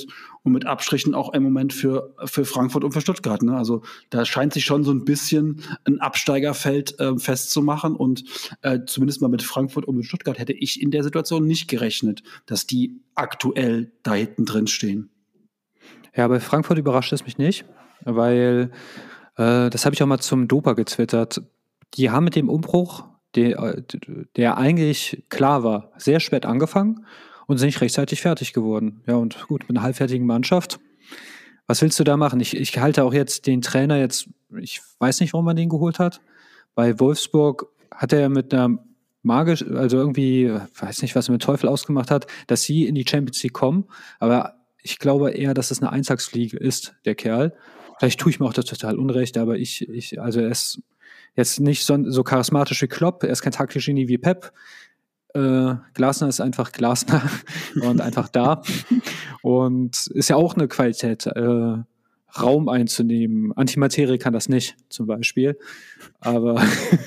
Speaker 1: und mit Abstrichen auch im Moment für, für Frankfurt und für Stuttgart. Ne? Also da scheint sich schon so ein bisschen ein Absteigerfeld äh, festzumachen und äh, zumindest mal mit Frankfurt und mit Stuttgart hätte ich in der Situation nicht gerechnet, dass die aktuell da hinten drin stehen.
Speaker 2: Ja, bei Frankfurt überrascht es mich nicht, weil äh, das habe ich auch mal zum Dopa getwittert. Die haben mit dem Umbruch, der, der eigentlich klar war, sehr spät angefangen und sind nicht rechtzeitig fertig geworden. Ja, und gut, mit einer halbfertigen Mannschaft. Was willst du da machen? Ich, ich halte auch jetzt den Trainer jetzt, ich weiß nicht, warum man den geholt hat. Bei Wolfsburg hat er mit einer magisch, also irgendwie, weiß nicht, was er mit Teufel ausgemacht hat, dass sie in die Champions League kommen. Aber ich glaube eher, dass es eine Eintagsfliege ist, der Kerl. Vielleicht tue ich mir auch das total unrecht, aber ich, ich also er ist jetzt nicht so, so charismatisch wie Klopp, er ist kein Taktikgenie wie Pep. Äh, Glasner ist einfach Glasner und einfach da. Und ist ja auch eine Qualität, äh, Raum einzunehmen. Antimaterie kann das nicht, zum Beispiel. Aber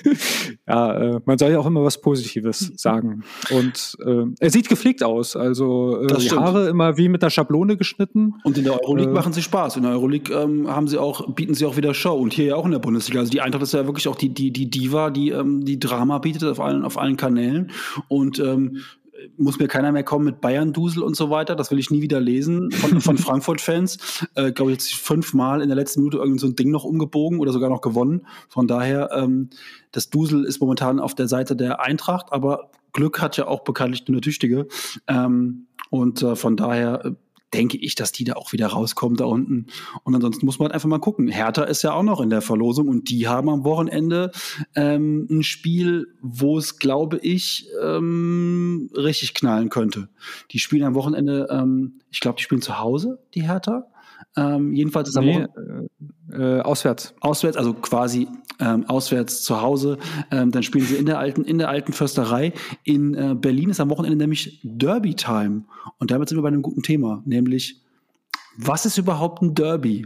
Speaker 2: ja, äh, man soll ja auch immer was Positives sagen. Und äh, er sieht gepflegt aus. Also äh, die Haare immer wie mit einer Schablone geschnitten.
Speaker 1: Und in der Euroleague äh, machen sie Spaß. In der Euroleague ähm, haben sie auch, bieten sie auch wieder Show. Und hier ja auch in der Bundesliga. Also die Eintracht ist ja wirklich auch die, die, die Diva, die ähm, die Drama bietet auf allen, auf allen Kanälen. Und ähm, muss mir keiner mehr kommen mit Bayern-Dusel und so weiter. Das will ich nie wieder lesen von, von Frankfurt-Fans. Äh, glaube ich, jetzt fünfmal in der letzten Minute irgend so ein Ding noch umgebogen oder sogar noch gewonnen. Von daher, ähm, das Dusel ist momentan auf der Seite der Eintracht, aber Glück hat ja auch bekanntlich nur eine Tüchtige. Ähm, und äh, von daher äh, denke ich, dass die da auch wieder rauskommen da unten. Und ansonsten muss man halt einfach mal gucken. Hertha ist ja auch noch in der Verlosung und die haben am Wochenende ähm, ein Spiel, wo es, glaube ich, ähm, richtig knallen könnte. Die spielen am Wochenende, ähm, ich glaube, die spielen zu Hause, die Hertha. Ähm, jedenfalls ist am
Speaker 2: nee, äh, äh, auswärts.
Speaker 1: Auswärts, also quasi ähm, auswärts zu Hause. Ähm, dann spielen sie in der alten, in der alten Försterei. In äh, Berlin ist am Wochenende nämlich Derby-Time. Und damit sind wir bei einem guten Thema, nämlich, was ist überhaupt ein Derby?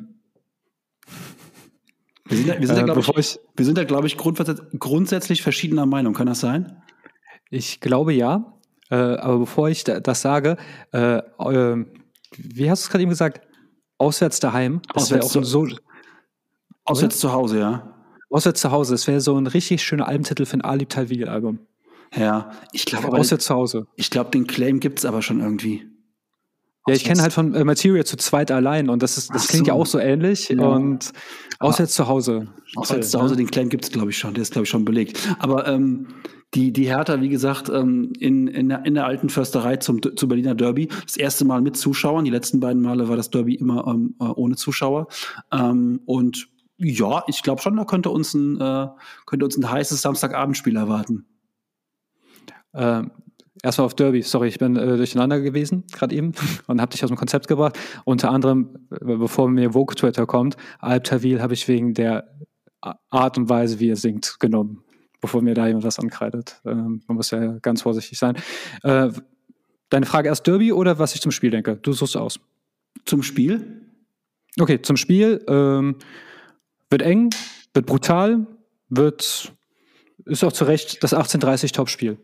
Speaker 1: Wir sind da, wir sind da, glaube ich, ich, wir sind da, glaube ich, grundsätzlich, grundsätzlich verschiedener Meinung. Kann das sein?
Speaker 2: Ich glaube ja. Äh, aber bevor ich da, das sage, äh, äh, wie hast du es gerade eben gesagt? Auswärts daheim. Das
Speaker 1: auswärts,
Speaker 2: auch so,
Speaker 1: auswärts zu Hause, ja.
Speaker 2: Auswärts zu Hause. Das wäre so ein richtig schöner Albentitel für ein Ali Talwil-Album.
Speaker 1: Ja, ich glaube
Speaker 2: aber. Auswärts zu Hause.
Speaker 1: Ich glaube, den Claim gibt es aber schon irgendwie.
Speaker 2: Ja, ich kenne halt von äh, Material zu zweit allein und das ist, das Ach klingt so. ja auch so ähnlich. Ja. Und auswärts zu Hause.
Speaker 1: Auswärts zu Hause, ja. Den Claim gibt es, glaube ich, schon. Der ist, glaube ich, schon belegt. Aber ähm, die, die Hertha, wie gesagt, ähm, in, in, der, in der alten Försterei zum, zum Berliner Derby. Das erste Mal mit Zuschauern. Die letzten beiden Male war das Derby immer ähm, ohne Zuschauer. Ähm, und ja, ich glaube schon, da könnte uns ein, äh, könnte uns ein heißes Samstagabendspiel erwarten.
Speaker 2: Ähm. Erstmal auf Derby, sorry, ich bin äh, durcheinander gewesen, gerade eben, und habe dich aus dem Konzept gebracht. Unter anderem, äh, bevor mir Vogue Twitter kommt, Alp Tawil habe ich wegen der Art und Weise, wie er singt, genommen, bevor mir da jemand was ankreidet. Ähm, man muss ja ganz vorsichtig sein. Äh, deine Frage erst Derby oder was ich zum Spiel denke? Du suchst aus.
Speaker 1: Zum Spiel?
Speaker 2: Okay, zum Spiel. Ähm, wird eng, wird brutal, wird, ist auch zu Recht das achtzehn dreißig Topspiel.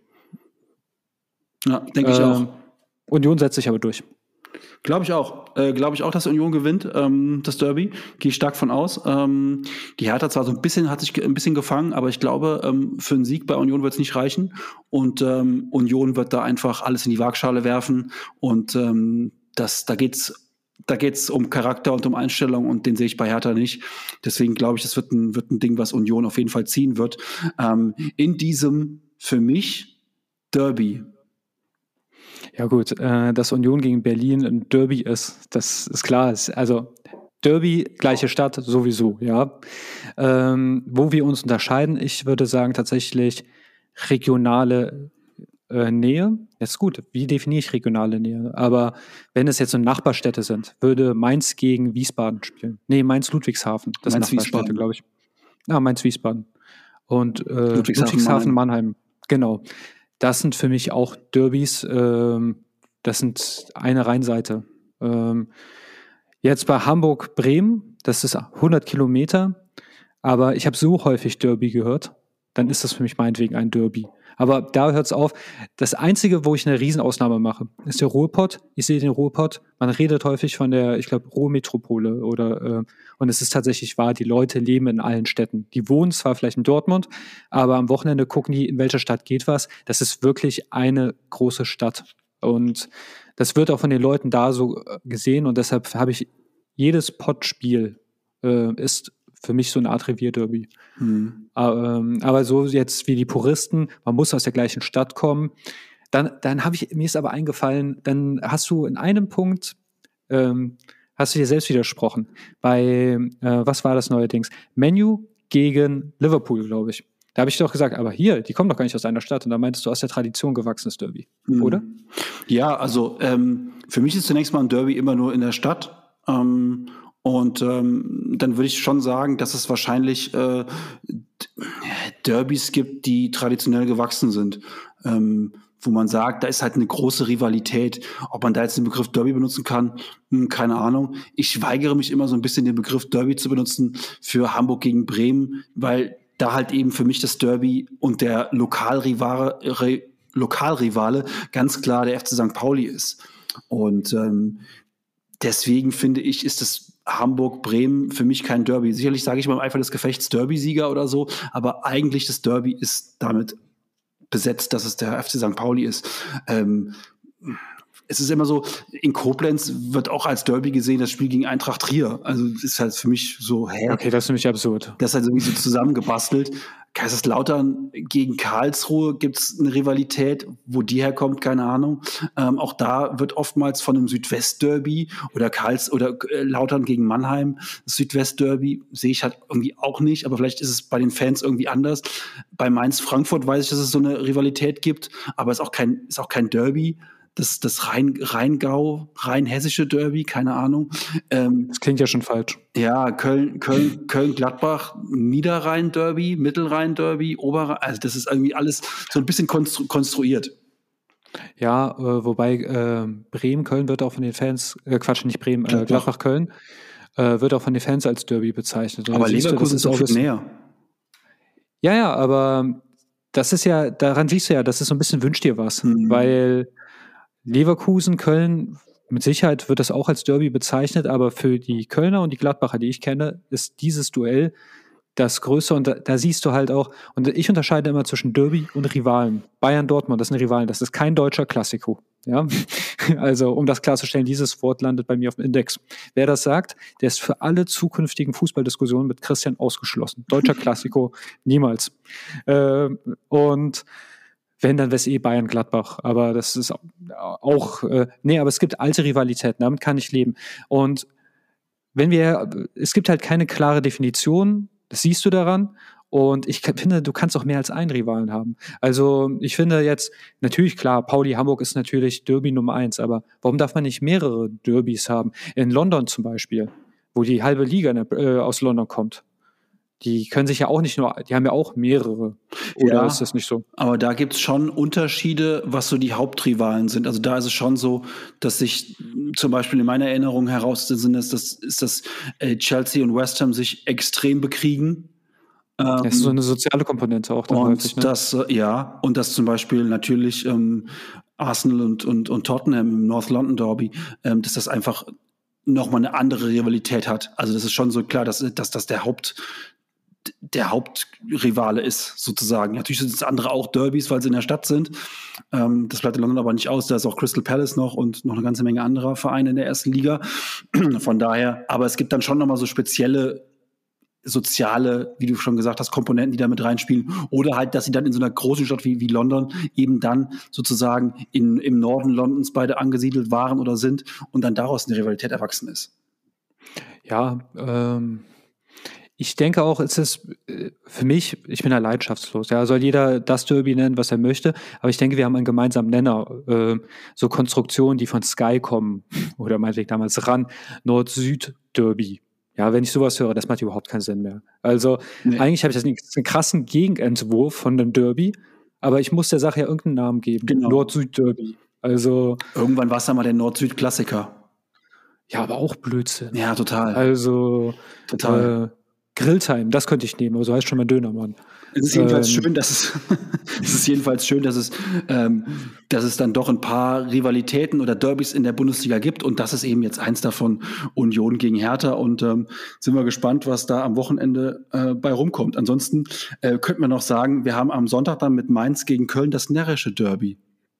Speaker 1: Ja, denke ich ähm, auch.
Speaker 2: Union setzt sich aber durch.
Speaker 1: Glaube ich auch. Äh, Glaube ich auch, dass Union gewinnt, ähm, das Derby. Gehe ich stark von aus. Ähm, die Hertha zwar so ein bisschen, hat sich ein bisschen gefangen, aber ich glaube, ähm, für einen Sieg bei Union wird es nicht reichen. Und ähm, Union wird da einfach alles in die Waagschale werfen. Und ähm, das, da geht's, da geht's um Charakter und um Einstellung und den sehe ich bei Hertha nicht. Deswegen glaube ich, das wird ein, wird ein Ding, was Union auf jeden Fall ziehen wird. Ähm, in diesem, für mich, Derby.
Speaker 2: Ja gut, äh, dass Union gegen Berlin ein Derby ist, das ist klar. Also Derby, gleiche Stadt, sowieso, ja. Ähm, wo wir uns unterscheiden, ich würde sagen tatsächlich regionale äh, Nähe. Jetzt gut, wie definiere ich regionale Nähe? Aber wenn es jetzt so Nachbarstädte sind, würde Mainz gegen Wiesbaden spielen. Nee, Mainz-Ludwigshafen, das sind Nachbarstädte, glaube ich. Ah, Mainz-Wiesbaden. Und äh, Ludwigshafen, Ludwigshafen-Mannheim, genau. Das sind für mich auch Derbys, ähm, das sind eine Rheinseite. Ähm, jetzt bei Hamburg-Bremen, das ist hundert Kilometer, aber ich habe so häufig Derby gehört, dann ist das für mich meinetwegen ein Derby. Aber da hört es auf. Das Einzige, wo ich eine Riesenausnahme mache, ist der Ruhrpott. Ich sehe den Ruhrpott. Man redet häufig von der, ich glaube, Ruhrmetropole oder äh, und es ist tatsächlich wahr, die Leute leben in allen Städten. Die wohnen zwar vielleicht in Dortmund, aber am Wochenende gucken die, in welcher Stadt geht was. Das ist wirklich eine große Stadt. Und das wird auch von den Leuten da so gesehen und deshalb habe ich jedes Pottspiel äh, ist für mich so eine Art Revierderby. Hm. Ähm, aber so jetzt wie die Puristen, man muss aus der gleichen Stadt kommen. Dann, dann habe ich, mir ist aber eingefallen, dann hast du in einem Punkt, ähm, hast du dir selbst widersprochen. Bei, äh, was war das neuerdings? Man U gegen Liverpool, glaube ich. Da habe ich doch gesagt, aber hier, die kommen doch gar nicht aus einer Stadt. Und da meintest du, aus der Tradition gewachsenes Derby, hm. oder?
Speaker 1: Ja, also ähm, für mich ist zunächst mal ein Derby immer nur in der Stadt. Ähm, Und ähm, dann würde ich schon sagen, dass es wahrscheinlich äh, Derbys gibt, die traditionell gewachsen sind, ähm, wo man sagt, da ist halt eine große Rivalität. Ob man da jetzt den Begriff Derby benutzen kann, hm, keine Ahnung. Ich weigere mich immer so ein bisschen, den Begriff Derby zu benutzen für Hamburg gegen Bremen, weil da halt eben für mich das Derby und der Lokalrivale, Re, Lokalrivale ganz klar der F C Sankt Pauli ist. Und ähm, deswegen finde ich, ist das Hamburg-Bremen für mich kein Derby. Sicherlich sage ich beim Eifer des Gefechts Derby-Sieger oder so, aber eigentlich das Derby ist damit besetzt, dass es der F C Sankt Pauli ist. Ähm, es ist immer so, in Koblenz wird auch als Derby gesehen, das Spiel gegen Eintracht Trier. Also das ist halt für mich so, hä?
Speaker 2: Okay, das ist für mich absurd.
Speaker 1: Das ist halt irgendwie so zusammengebastelt. Kaiserslautern gegen Karlsruhe gibt es eine Rivalität, wo die herkommt, keine Ahnung. Ähm, auch da wird oftmals von einem Südwest-Derby oder Karls oder äh, Lautern gegen Mannheim, das Südwest-Derby, sehe ich halt irgendwie auch nicht, aber vielleicht ist es bei den Fans irgendwie anders. Bei Mainz-Frankfurt weiß ich, dass es so eine Rivalität gibt, aber es ist auch kein, ist auch kein Derby. Das, das Rhein, Rheingau, rheinhessische Derby, keine Ahnung. Ähm,
Speaker 2: das klingt ja schon falsch.
Speaker 1: Ja, Köln, Köln, Köln-Gladbach, Niederrhein-Derby, Mittelrhein-Derby, Oberrhein, also das ist irgendwie alles so ein bisschen konstru- konstruiert.
Speaker 2: Ja, äh, wobei äh, Bremen, Köln wird auch von den Fans, äh, Quatsch, nicht Bremen, äh, Gladbach, Köln, äh, wird auch von den Fans als Derby bezeichnet.
Speaker 1: Und aber Leverkusen ist auch viel näher.
Speaker 2: Ja, ja, aber das ist ja, daran siehst du ja, das ist so ein bisschen wünsch dir was, hm. weil Leverkusen, Köln, mit Sicherheit wird das auch als Derby bezeichnet, aber für die Kölner und die Gladbacher, die ich kenne, ist dieses Duell das Größte und da, da siehst du halt auch, und ich unterscheide immer zwischen Derby und Rivalen. Bayern, Dortmund, das sind Rivalen, das ist kein deutscher Klassiko. Ja? Also, um das klarzustellen, dieses Wort landet bei mir auf dem Index. Wer das sagt, der ist für alle zukünftigen Fußballdiskussionen mit Christian ausgeschlossen. Deutscher Klassiko, niemals. Äh, und wenn, dann wäre es eh Bayern-Gladbach. Aber das ist auch, äh, nee, aber es gibt alte Rivalitäten, damit kann ich leben. Und wenn wir, es gibt halt keine klare Definition, das siehst du daran. Und ich finde, du kannst auch mehr als einen Rivalen haben. Also ich finde jetzt, natürlich klar, Pauli-Hamburg ist natürlich Derby Nummer eins, aber warum darf man nicht mehrere Derbys haben? In London zum Beispiel, wo die halbe Liga äh, aus London kommt. Die können sich ja auch nicht nur, die haben ja auch mehrere. Oder ja, ist das nicht so?
Speaker 1: Aber da gibt es schon Unterschiede, was so die Hauptrivalen sind. Also da ist es schon so, dass sich zum Beispiel in meiner Erinnerung heraus sind, dass, das, ist, dass äh, Chelsea und West Ham sich extrem bekriegen.
Speaker 2: Ähm, das ist so eine soziale Komponente auch.
Speaker 1: Und häufig, ne? das, äh, ja, und dass zum Beispiel natürlich ähm, Arsenal und, und, und Tottenham im North London Derby, ähm, dass das einfach nochmal eine andere Rivalität hat. Also das ist schon so klar, dass, dass das der Haupt der Hauptrivale ist, sozusagen. Natürlich sind es andere auch Derbys, weil sie in der Stadt sind. Ähm, das bleibt in London aber nicht aus. Da ist auch Crystal Palace noch und noch eine ganze Menge anderer Vereine in der ersten Liga. Von daher, aber es gibt dann schon nochmal so spezielle soziale, wie du schon gesagt hast, Komponenten, die da mit reinspielen. Oder halt, dass sie dann in so einer großen Stadt wie, wie London eben dann sozusagen in, im Norden Londons beide angesiedelt waren oder sind und dann daraus eine Rivalität erwachsen ist.
Speaker 2: Ja, ähm ich denke auch, es ist für mich, ich bin da leidenschaftslos. Ja, soll jeder das Derby nennen, was er möchte. Aber ich denke, wir haben einen gemeinsamen Nenner. Äh, so Konstruktionen, die von Sky kommen oder meinetwegen damals RAN, Nord-Süd-Derby. Ja, wenn ich sowas höre, das macht überhaupt keinen Sinn mehr. Also nee. Eigentlich habe ich das einen, einen krassen Gegenentwurf von einem Derby, aber ich muss der Sache ja irgendeinen Namen geben. Genau. Nord-Süd-Derby. Also
Speaker 1: irgendwann war es dann mal der Nord-Süd-Klassiker.
Speaker 2: Ja, aber auch Blödsinn.
Speaker 1: Ja, total.
Speaker 2: Also
Speaker 1: total.
Speaker 2: Äh, Grilltime, das könnte ich nehmen, aber so heißt schon mein Dönermann.
Speaker 1: Es ist jedenfalls ähm, schön, dass es, es ist jedenfalls schön, dass es, ähm, dass es dann doch ein paar Rivalitäten oder Derbys in der Bundesliga gibt und das ist eben jetzt eins davon, Union gegen Hertha und ähm, sind wir gespannt, was da am Wochenende äh, bei rumkommt. Ansonsten äh, könnte man noch sagen, wir haben am Sonntag dann mit Mainz gegen Köln das närrische Derby.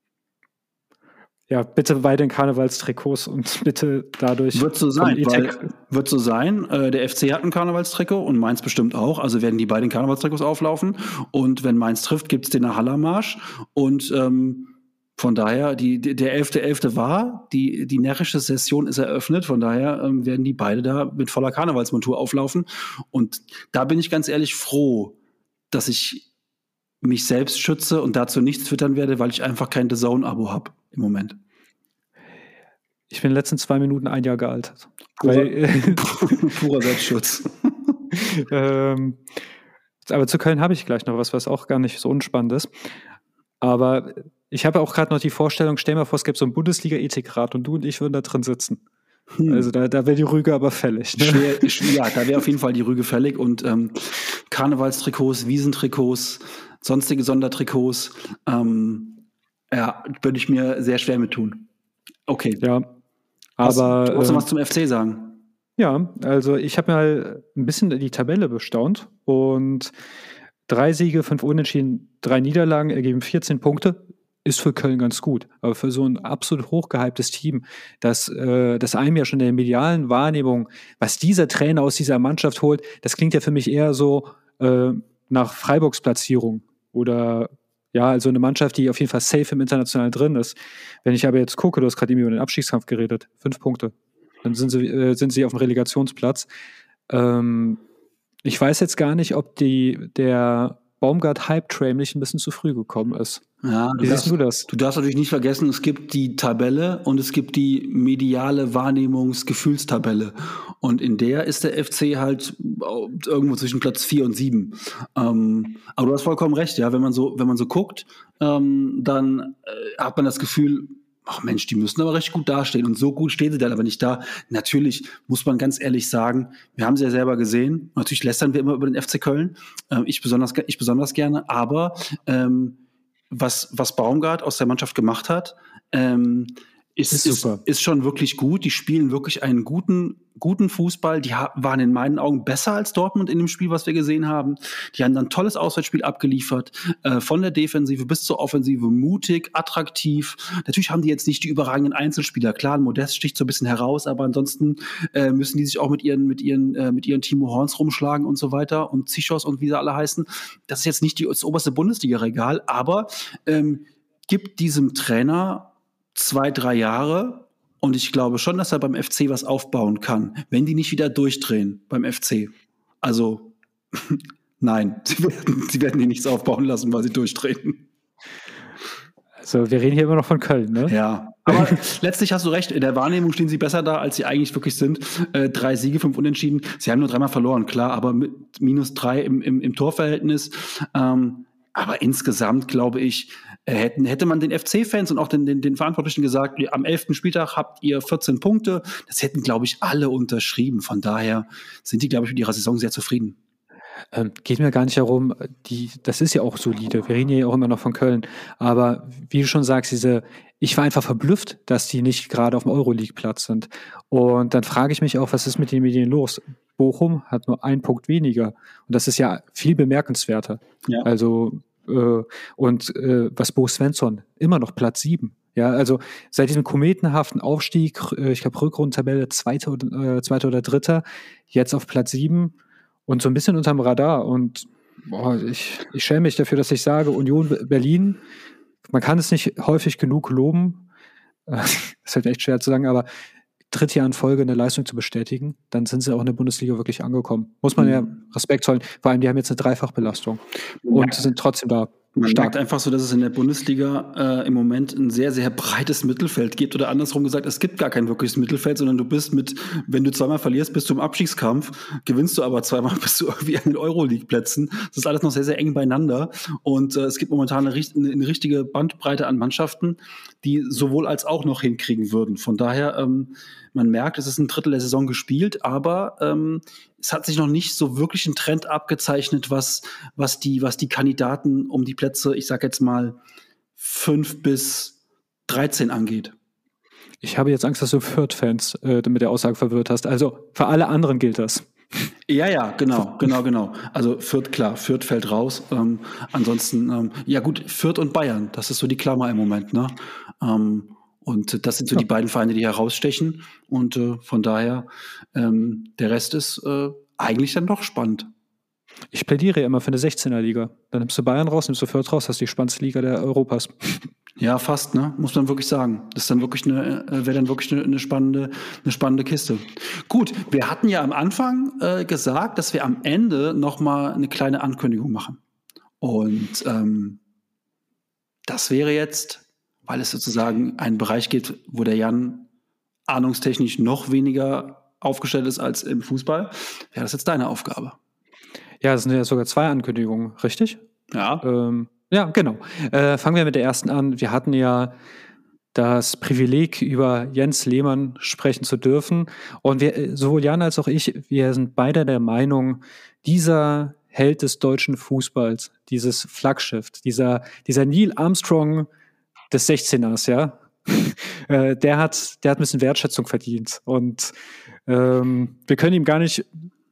Speaker 2: Ja, bitte bei den Karnevalstrikots und bitte dadurch.
Speaker 1: Wird so sein, weil, wird so sein. Äh, der F C hat ein Karnevalstrikot und Mainz bestimmt auch. Also werden die beiden Karnevalstrikots auflaufen. Und wenn Mainz trifft, gibt es den Hallermarsch. Und ähm, von daher, die, der elfte elfte war, die, die närrische Session ist eröffnet. Von daher ähm, werden die beide da mit voller Karnevalsmontur auflaufen. Und da bin ich ganz ehrlich froh, dass ich mich selbst schütze und dazu nichts twittern werde, weil ich einfach kein The Zone-Abo habe im Moment.
Speaker 2: Ich bin in den letzten zwei Minuten ein Jahr gealtert.
Speaker 1: Purer, weil, purer Selbstschutz.
Speaker 2: ähm, aber zu Köln habe ich gleich noch was, was auch gar nicht so unspannend ist. Aber ich habe auch gerade noch die Vorstellung, stell mir vor, es gäbe so einen Bundesliga-Ethikrat und du und ich würden da drin sitzen. Hm. Also da, da wäre die Rüge aber fällig. Ne?
Speaker 1: Schwer, schwer, ja, da wäre auf jeden Fall die Rüge fällig. Und ähm, Karnevalstrikots, Wiesentrikots, sonstige Sondertrikots, ähm, ja, würde ich mir sehr schwer mit tun. Okay.
Speaker 2: Ja, aber...
Speaker 1: Du musst noch
Speaker 2: äh,
Speaker 1: was zum F C sagen.
Speaker 2: Ja, also ich habe mal ein bisschen die Tabelle bestaunt und drei Siege, fünf Unentschieden, drei Niederlagen ergeben vierzehn Punkte. Ist für Köln ganz gut. Aber für so ein absolut hochgehyptes Team, das, äh, das einem ja schon in der medialen Wahrnehmung, was dieser Trainer aus dieser Mannschaft holt, das klingt ja für mich eher so äh, nach Freiburgs Platzierung oder ja, also eine Mannschaft, die auf jeden Fall safe im Internationalen drin ist. Wenn ich aber jetzt gucke, du hast gerade eben über den Abstiegskampf geredet, fünf Punkte. Dann sind sie, äh, sind sie auf dem Relegationsplatz. Ähm, ich weiß jetzt gar nicht, ob die, der Baumgart-Hype-Train nicht ein bisschen zu früh gekommen ist.
Speaker 1: Ja,
Speaker 2: Wie siehst du das?
Speaker 1: Du darfst natürlich nicht vergessen, es gibt die Tabelle und es gibt die mediale Wahrnehmungs-Gefühlstabelle. Und in der ist der F C halt irgendwo zwischen Platz vier und sieben. Ähm, aber du hast vollkommen recht, ja, wenn man so, wenn man so guckt, ähm, dann äh, hat man das Gefühl, ach Mensch, die müssen aber recht gut dastehen. Und so gut stehen sie dann aber nicht da. Natürlich muss man ganz ehrlich sagen, wir haben sie ja selber gesehen. Natürlich lästern wir immer über den F C Köln. Ähm, ich besonders, ich besonders gerne. Aber ähm, was, was Baumgart aus der Mannschaft gemacht hat, ähm, ist, ist, ist, ist schon wirklich gut. Die spielen wirklich einen guten, guten Fußball. Die ha- waren in meinen Augen besser als Dortmund in dem Spiel, was wir gesehen haben. Die haben dann ein tolles Auswärtsspiel abgeliefert, äh, von der Defensive bis zur Offensive, mutig, attraktiv. Natürlich haben die jetzt nicht die überragenden Einzelspieler. Klar, Modest sticht so ein bisschen heraus, aber ansonsten äh, müssen die sich auch mit ihren, mit ihren, äh, mit ihren Timo Horns rumschlagen und so weiter und Zichos und wie sie alle heißen. Das ist jetzt nicht die, das oberste Bundesliga-Regal, aber ähm, gibt diesem Trainer zwei, drei Jahre und ich glaube schon, dass er beim F C was aufbauen kann, wenn die nicht wieder durchdrehen beim F C. Also nein, sie werden, sie werden die nichts aufbauen lassen, weil sie durchdrehen.
Speaker 2: Also wir reden hier immer noch von Köln, ne?
Speaker 1: Ja, aber letztlich hast du recht, in der Wahrnehmung stehen sie besser da, als sie eigentlich wirklich sind. Äh, drei Siege, fünf Unentschieden. Sie haben nur dreimal verloren, klar, aber mit minus drei im, im, im Torverhältnis. Ähm, aber insgesamt, glaube ich, hätten, hätte man den F C-Fans und auch den, den, den Verantwortlichen gesagt, am elften Spieltag habt ihr vierzehn Punkte. Das hätten, glaube ich, alle unterschrieben. Von daher sind die, glaube ich, mit ihrer Saison sehr zufrieden.
Speaker 2: Ähm, geht mir gar nicht darum, die, das ist ja auch solide. Wir reden ja auch immer noch von Köln. Aber wie du schon sagst, diese, ich war einfach verblüfft, dass die nicht gerade auf dem Euroleague-Platz sind. Und dann frage ich mich auch, was ist mit den Medien los? Bochum hat nur einen Punkt weniger. Und das ist ja viel bemerkenswerter. Ja. Also, äh, und äh, was Bo Svensson, immer noch Platz sieben. Ja, also seit diesem kometenhaften Aufstieg, äh, ich glaube Rückrundentabelle zweiter äh, zweiter oder dritter, jetzt auf Platz sieben und so ein bisschen unterm Radar. Und boah, ich, ich schäme mich dafür, dass ich sage, Union Berlin, man kann es nicht häufig genug loben, das ist halt echt schwer zu sagen, aber dritte Jahr in Folge eine Leistung zu bestätigen, dann sind sie auch in der Bundesliga wirklich angekommen. Muss man mhm. ja Respekt zollen. Vor allem, die haben jetzt eine Dreifachbelastung und sind trotzdem da.
Speaker 1: Man merkt einfach so, dass es in der Bundesliga äh, im Moment ein sehr, sehr breites Mittelfeld gibt. Oder andersrum gesagt, es gibt gar kein wirkliches Mittelfeld, sondern du bist mit, wenn du zweimal verlierst, bist du im Abstiegskampf, gewinnst du aber zweimal, bist du irgendwie an den Euroleague-Plätzen. Das ist alles noch sehr, sehr eng beieinander. Und äh, es gibt momentan eine, eine richtige Bandbreite an Mannschaften, die sowohl als auch noch hinkriegen würden. Von daher, ähm, man merkt, es ist ein Drittel der Saison gespielt, aber ähm, es hat sich noch nicht so wirklich ein Trend abgezeichnet, was, was, die, was die Kandidaten um die Plätze, ich sag jetzt mal, fünf bis dreizehn angeht.
Speaker 2: Ich habe jetzt Angst, dass du Fürth-Fans äh, mit der Aussage verwirrt hast. Also für alle anderen gilt das.
Speaker 1: Ja, ja, genau, genau, genau. Also Fürth, klar, Fürth fällt raus. Ähm, ansonsten, ähm, ja gut, Fürth und Bayern, das ist so die Klammer im Moment, ne? Ähm, und das sind so ja. die beiden Vereine, die herausstechen. Und äh, von daher, ähm, der Rest ist äh, eigentlich dann doch spannend.
Speaker 2: Ich plädiere ja immer für eine sechzehner-Liga. Dann nimmst du Bayern raus, nimmst du Fürth raus, hast die spannendste Liga der Europas.
Speaker 1: Ja, fast, ne? Muss man wirklich sagen. Das ist dann wirklich eine, wäre dann wirklich eine, eine spannende, eine spannende Kiste. Gut, wir hatten ja am Anfang äh, gesagt, dass wir am Ende nochmal eine kleine Ankündigung machen. Und ähm, das wäre jetzt, weil es sozusagen einen Bereich gibt, wo der Jan ahnungstechnisch noch weniger aufgestellt ist als im Fußball, wäre das jetzt deine Aufgabe.
Speaker 2: Ja, das sind ja sogar zwei Ankündigungen, richtig?
Speaker 1: Ja.
Speaker 2: Ähm, ja, genau. Äh, fangen wir mit der ersten an. Wir hatten ja das Privileg, über Jens Lehmann sprechen zu dürfen. Und wir, sowohl Jan als auch ich, wir sind beide der Meinung, dieser Held des deutschen Fußballs, dieses Flaggschiff, dieser, dieser Neil Armstrong des sechzehners, ja, äh, der hat, der hat ein bisschen Wertschätzung verdient. Und ähm, wir können ihm gar nicht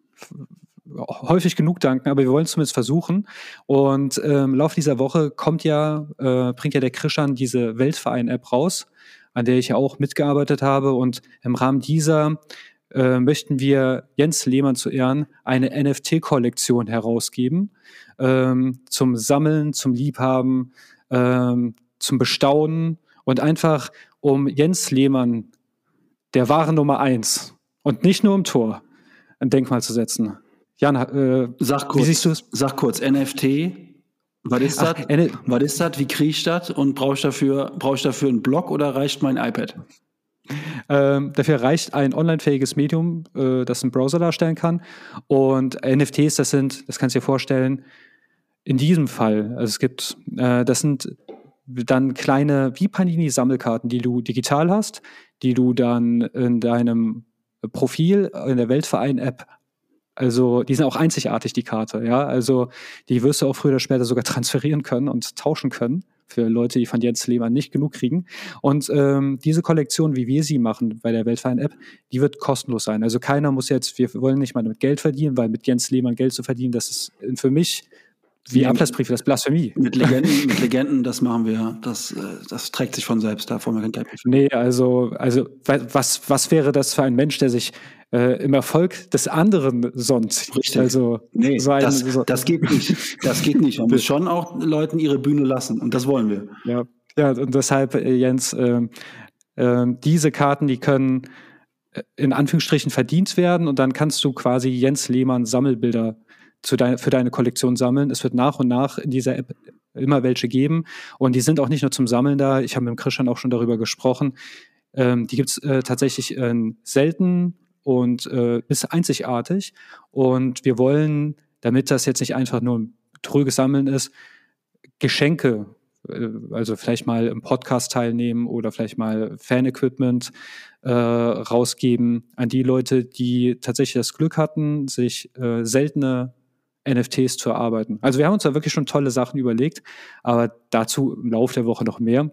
Speaker 2: häufig genug danken, aber wir wollen es zumindest versuchen. Und ähm, im Laufe dieser Woche kommt ja, äh, bringt ja der Krishan diese Weltverein-App raus, an der ich ja auch mitgearbeitet habe. Und im Rahmen dieser äh, möchten wir Jens Lehmann zu Ehren eine N F T-Kollektion herausgeben, ähm, zum Sammeln, zum Liebhaben, ähm, zum Bestaunen und einfach um Jens Lehmann, der wahre Nummer eins und nicht nur im Tor, ein Denkmal zu setzen. Jan, äh,
Speaker 1: sag kurz,
Speaker 2: wie siehst du es?
Speaker 1: Sag kurz, N F T, was ist das? Was ist das? Wie kriege ich das? Und brauche ich dafür, brauche ich dafür einen Blog oder reicht mein iPad?
Speaker 2: Ähm, dafür reicht ein online-fähiges Medium, äh, das einen Browser darstellen kann. Und N F Ts, das sind, das kannst du dir vorstellen, in diesem Fall, also es gibt, äh, das sind dann kleine, wie Panini-Sammelkarten, die du digital hast, die du dann in deinem Profil in der Weltverein-App, also die sind auch einzigartig, die Karte, ja, also die wirst du auch früher oder später sogar transferieren können und tauschen können für Leute, die von Jens Lehmann nicht genug kriegen. Und ähm, diese Kollektion, wie wir sie machen bei der Weltverein-App, die wird kostenlos sein. Also keiner muss jetzt, wir wollen nicht mal damit Geld verdienen, weil mit Jens Lehmann Geld zu verdienen, das ist für mich wie ja, Ablassbriefe, das ist Blasphemie.
Speaker 1: Mit Legenden, mit Legenden, das machen wir, das, das trägt sich von selbst, da vor mir kein Teppich.
Speaker 2: Nee, also, also was, was wäre das für ein Mensch, der sich äh, im Erfolg des anderen sonst?
Speaker 1: Richtig.
Speaker 2: Also,
Speaker 1: nee,
Speaker 2: so ein,
Speaker 1: das,
Speaker 2: so
Speaker 1: das geht nicht. Das geht nicht. Man muss schon auch Leuten ihre Bühne lassen und das wollen wir.
Speaker 2: Ja, ja und deshalb, Jens, äh, äh, diese Karten, die können in Anführungsstrichen verdient werden und dann kannst du quasi Jens Lehmann Sammelbilder Zu dein, für deine Kollektion sammeln. Es wird nach und nach in dieser App immer welche geben. Und die sind auch nicht nur zum Sammeln da. Ich habe mit dem Christian auch schon darüber gesprochen. Ähm, die gibt es äh, tatsächlich äh, selten und äh, ist einzigartig. Und wir wollen, damit das jetzt nicht einfach nur ein tröges Sammeln ist, Geschenke, äh, also vielleicht mal im Podcast teilnehmen oder vielleicht mal Fan-Equipment äh, rausgeben an die Leute, die tatsächlich das Glück hatten, sich äh, seltene N F Ts zu erarbeiten. Also wir haben uns da wirklich schon tolle Sachen überlegt, aber dazu im Laufe der Woche noch mehr.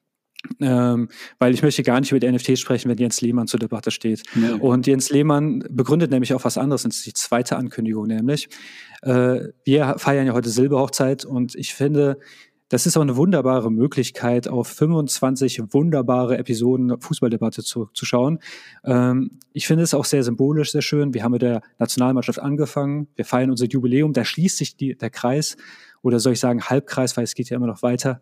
Speaker 2: Ähm, weil ich möchte gar nicht über die N F Ts sprechen, wenn Jens Lehmann zur Debatte steht. Nee. Und Jens Lehmann begründet nämlich auch was anderes. Das ist die zweite Ankündigung nämlich. Äh, wir feiern ja heute Silberhochzeit und ich finde, das ist auch eine wunderbare Möglichkeit, auf fünfundzwanzig wunderbare Episoden Fußballdebatte zu, zu schauen. Ähm, ich finde es auch sehr symbolisch, sehr schön. Wir haben mit der Nationalmannschaft angefangen. Wir feiern unser Jubiläum. Da schließt sich die, der Kreis. Oder soll ich sagen Halbkreis, weil es geht ja immer noch weiter.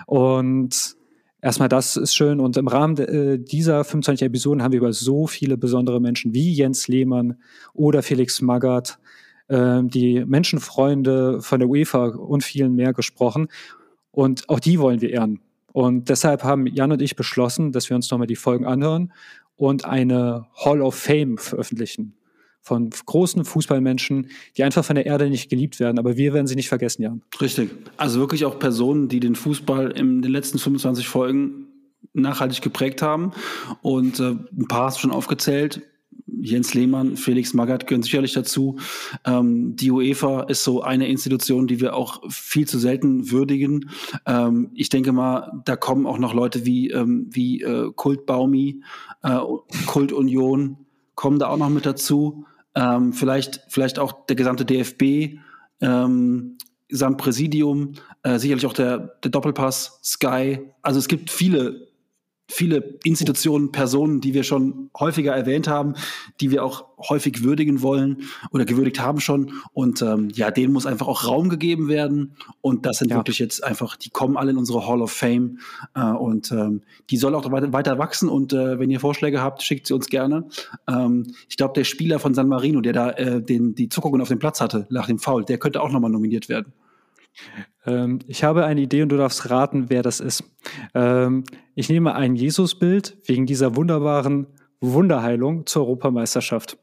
Speaker 2: Und erstmal das ist schön. Und im Rahmen de, dieser fünfundzwanzig Episoden haben wir über so viele besondere Menschen wie Jens Lehmann oder Felix Magath, äh, die Menschenfreunde von der UEFA und vielen mehr gesprochen. Und auch die wollen wir ehren. Und deshalb haben Jan und ich beschlossen, dass wir uns nochmal die Folgen anhören und eine Hall of Fame veröffentlichen von großen Fußballmenschen, die einfach von der Erde nicht geliebt werden. Aber wir werden sie nicht vergessen, Jan.
Speaker 1: Richtig. Also wirklich auch Personen, die den Fußball in den letzten fünfundzwanzig Folgen nachhaltig geprägt haben. Und äh, ein paar hast du schon aufgezählt. Jens Lehmann, Felix Magath gehören sicherlich dazu. Ähm, die UEFA ist so eine Institution, die wir auch viel zu selten würdigen. Ähm, ich denke mal, da kommen auch noch Leute wie, ähm, wie äh, Kult Baumi, äh, Kult Union, kommen da auch noch mit dazu. Ähm, vielleicht, vielleicht auch der gesamte D F B, ähm, samt Präsidium, äh, sicherlich auch der, der Doppelpass, Sky. Also es gibt viele viele Institutionen, Personen, die wir schon häufiger erwähnt haben, die wir auch häufig würdigen wollen oder gewürdigt haben schon. Und ähm, ja, denen muss einfach auch Raum gegeben werden. Und das sind ja. wirklich jetzt einfach, die kommen alle in unsere Hall of Fame. Äh, und ähm, die soll auch weiter, weiter wachsen. Und äh, wenn ihr Vorschläge habt, schickt sie uns gerne. Ähm, ich glaube, der Spieler von San Marino, der da äh, den, die Zuckungen auf dem Platz hatte, nach dem Foul, der könnte auch nochmal nominiert werden.
Speaker 2: Ähm, ich habe eine Idee und du darfst raten, wer das ist. Ähm, ich nehme ein Jesusbild wegen dieser wunderbaren Wunderheilung zur Europameisterschaft.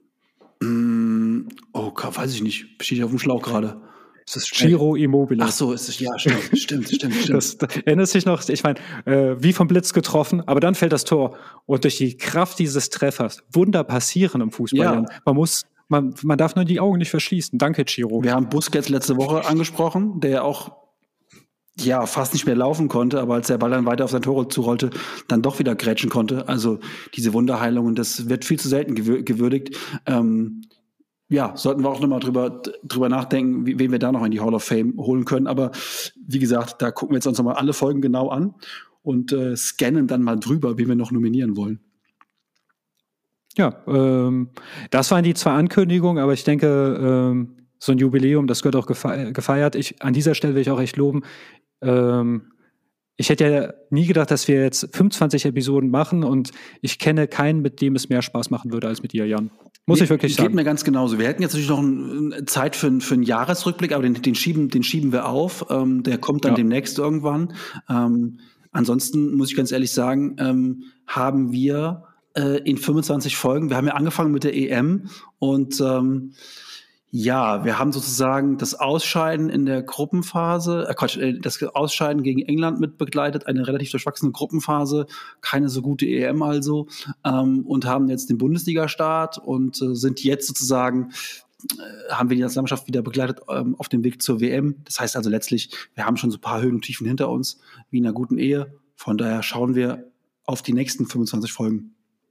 Speaker 1: Mm, oh, weiß ich nicht. Stehe ich auf dem Schlauch gerade.
Speaker 2: Ist das Ciro Immobile?
Speaker 1: Ach so, ist es, ja, stimmt, stimmt, stimmt, stimmt.
Speaker 2: Das, das erinnert sich noch, ich meine, äh, wie vom Blitz getroffen, aber dann fällt das Tor. Und durch die Kraft dieses Treffers, Wunder passieren im Fußball. Ja. Man muss Man, man darf nur die Augen nicht verschließen. Danke, Ciro.
Speaker 1: Wir haben Busquets letzte Woche angesprochen, der auch ja fast nicht mehr laufen konnte, aber als der Ball dann weiter auf sein Tor zurollte, dann doch wieder grätschen konnte. Also diese Wunderheilung, das wird viel zu selten gewür- gewürdigt. Ähm, ja, sollten wir auch nochmal drüber, drüber nachdenken, wie, wen wir da noch in die Hall of Fame holen können. Aber wie gesagt, da gucken wir jetzt uns nochmal alle Folgen genau an und äh, scannen dann mal drüber, wen wir noch nominieren wollen.
Speaker 2: Ja, ähm, das waren die zwei Ankündigungen, aber ich denke, ähm, so ein Jubiläum, das gehört auch gefe- gefeiert. Ich, an dieser Stelle will ich auch echt loben. Ähm, ich hätte ja nie gedacht, dass wir jetzt fünfundzwanzig Episoden machen und ich kenne keinen, mit dem es mehr Spaß machen würde als mit dir, Jan. Muss
Speaker 1: Ge-
Speaker 2: ich wirklich sagen.
Speaker 1: Geht mir ganz genauso. Wir hätten jetzt natürlich noch ein, Zeit für, für einen Jahresrückblick, aber den, den, schieben, den schieben wir auf. Ähm, der kommt dann ja. demnächst irgendwann. Ähm, ansonsten muss ich ganz ehrlich sagen, ähm, haben wir in fünfundzwanzig Folgen. Wir haben ja angefangen mit der E M und ähm, ja, wir haben sozusagen das Ausscheiden in der Gruppenphase, äh Quatsch, das Ausscheiden gegen England mitbegleitet, eine relativ durchwachsene Gruppenphase, keine so gute E M also, ähm, und haben jetzt den Bundesliga-Start und äh, sind jetzt sozusagen, äh, haben wir die Nationalmannschaft wieder begleitet ähm, auf dem Weg zur W M. Das heißt also letztlich, wir haben schon so ein paar Höhen und Tiefen hinter uns, wie in einer guten Ehe. Von daher schauen wir auf die nächsten fünfundzwanzig Folgen.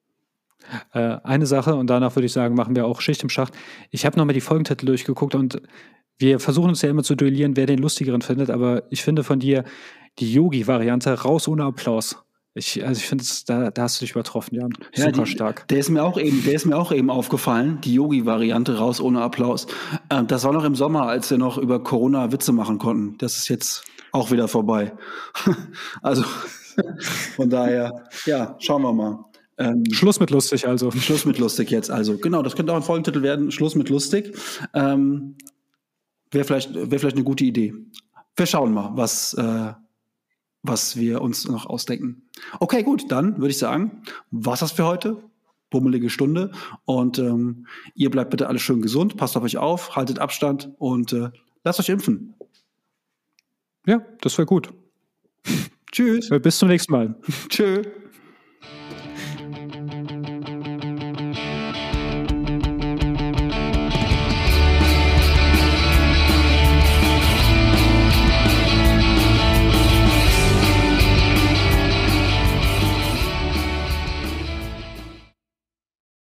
Speaker 2: Äh, eine Sache und danach würde ich sagen, machen wir auch Schicht im Schacht. Ich habe nochmal die Folgentitel durchgeguckt und wir versuchen uns ja immer zu duellieren, wer den lustigeren findet, aber ich finde von dir die Yogi-Variante raus ohne Applaus. Ich, also ich finde, da, da hast du dich übertroffen, Jan. Super
Speaker 1: ja, die,
Speaker 2: stark.
Speaker 1: Der ist mir auch eben, der ist mir auch eben aufgefallen, die Yogi-Variante raus ohne Applaus. Ähm, das war noch im Sommer, als wir noch über Corona Witze machen konnten. Das ist jetzt auch wieder vorbei. Also von daher, ja, schauen wir mal.
Speaker 2: Ähm, Schluss mit lustig also.
Speaker 1: Schluss mit lustig jetzt also. Genau, das könnte auch ein Folgentitel werden, Schluss mit lustig. Ähm, Wäre vielleicht, wär vielleicht eine gute Idee. Wir schauen mal, was, äh, was wir uns noch ausdenken. Okay, gut, dann würde ich sagen, war's das für heute. Bummelige Stunde. Und ähm, ihr bleibt bitte alle schön gesund, passt auf euch auf, haltet Abstand und äh, lasst euch impfen.
Speaker 2: Ja, das wäre gut.
Speaker 1: Tschüss.
Speaker 2: Bis zum nächsten Mal.
Speaker 1: Tschö.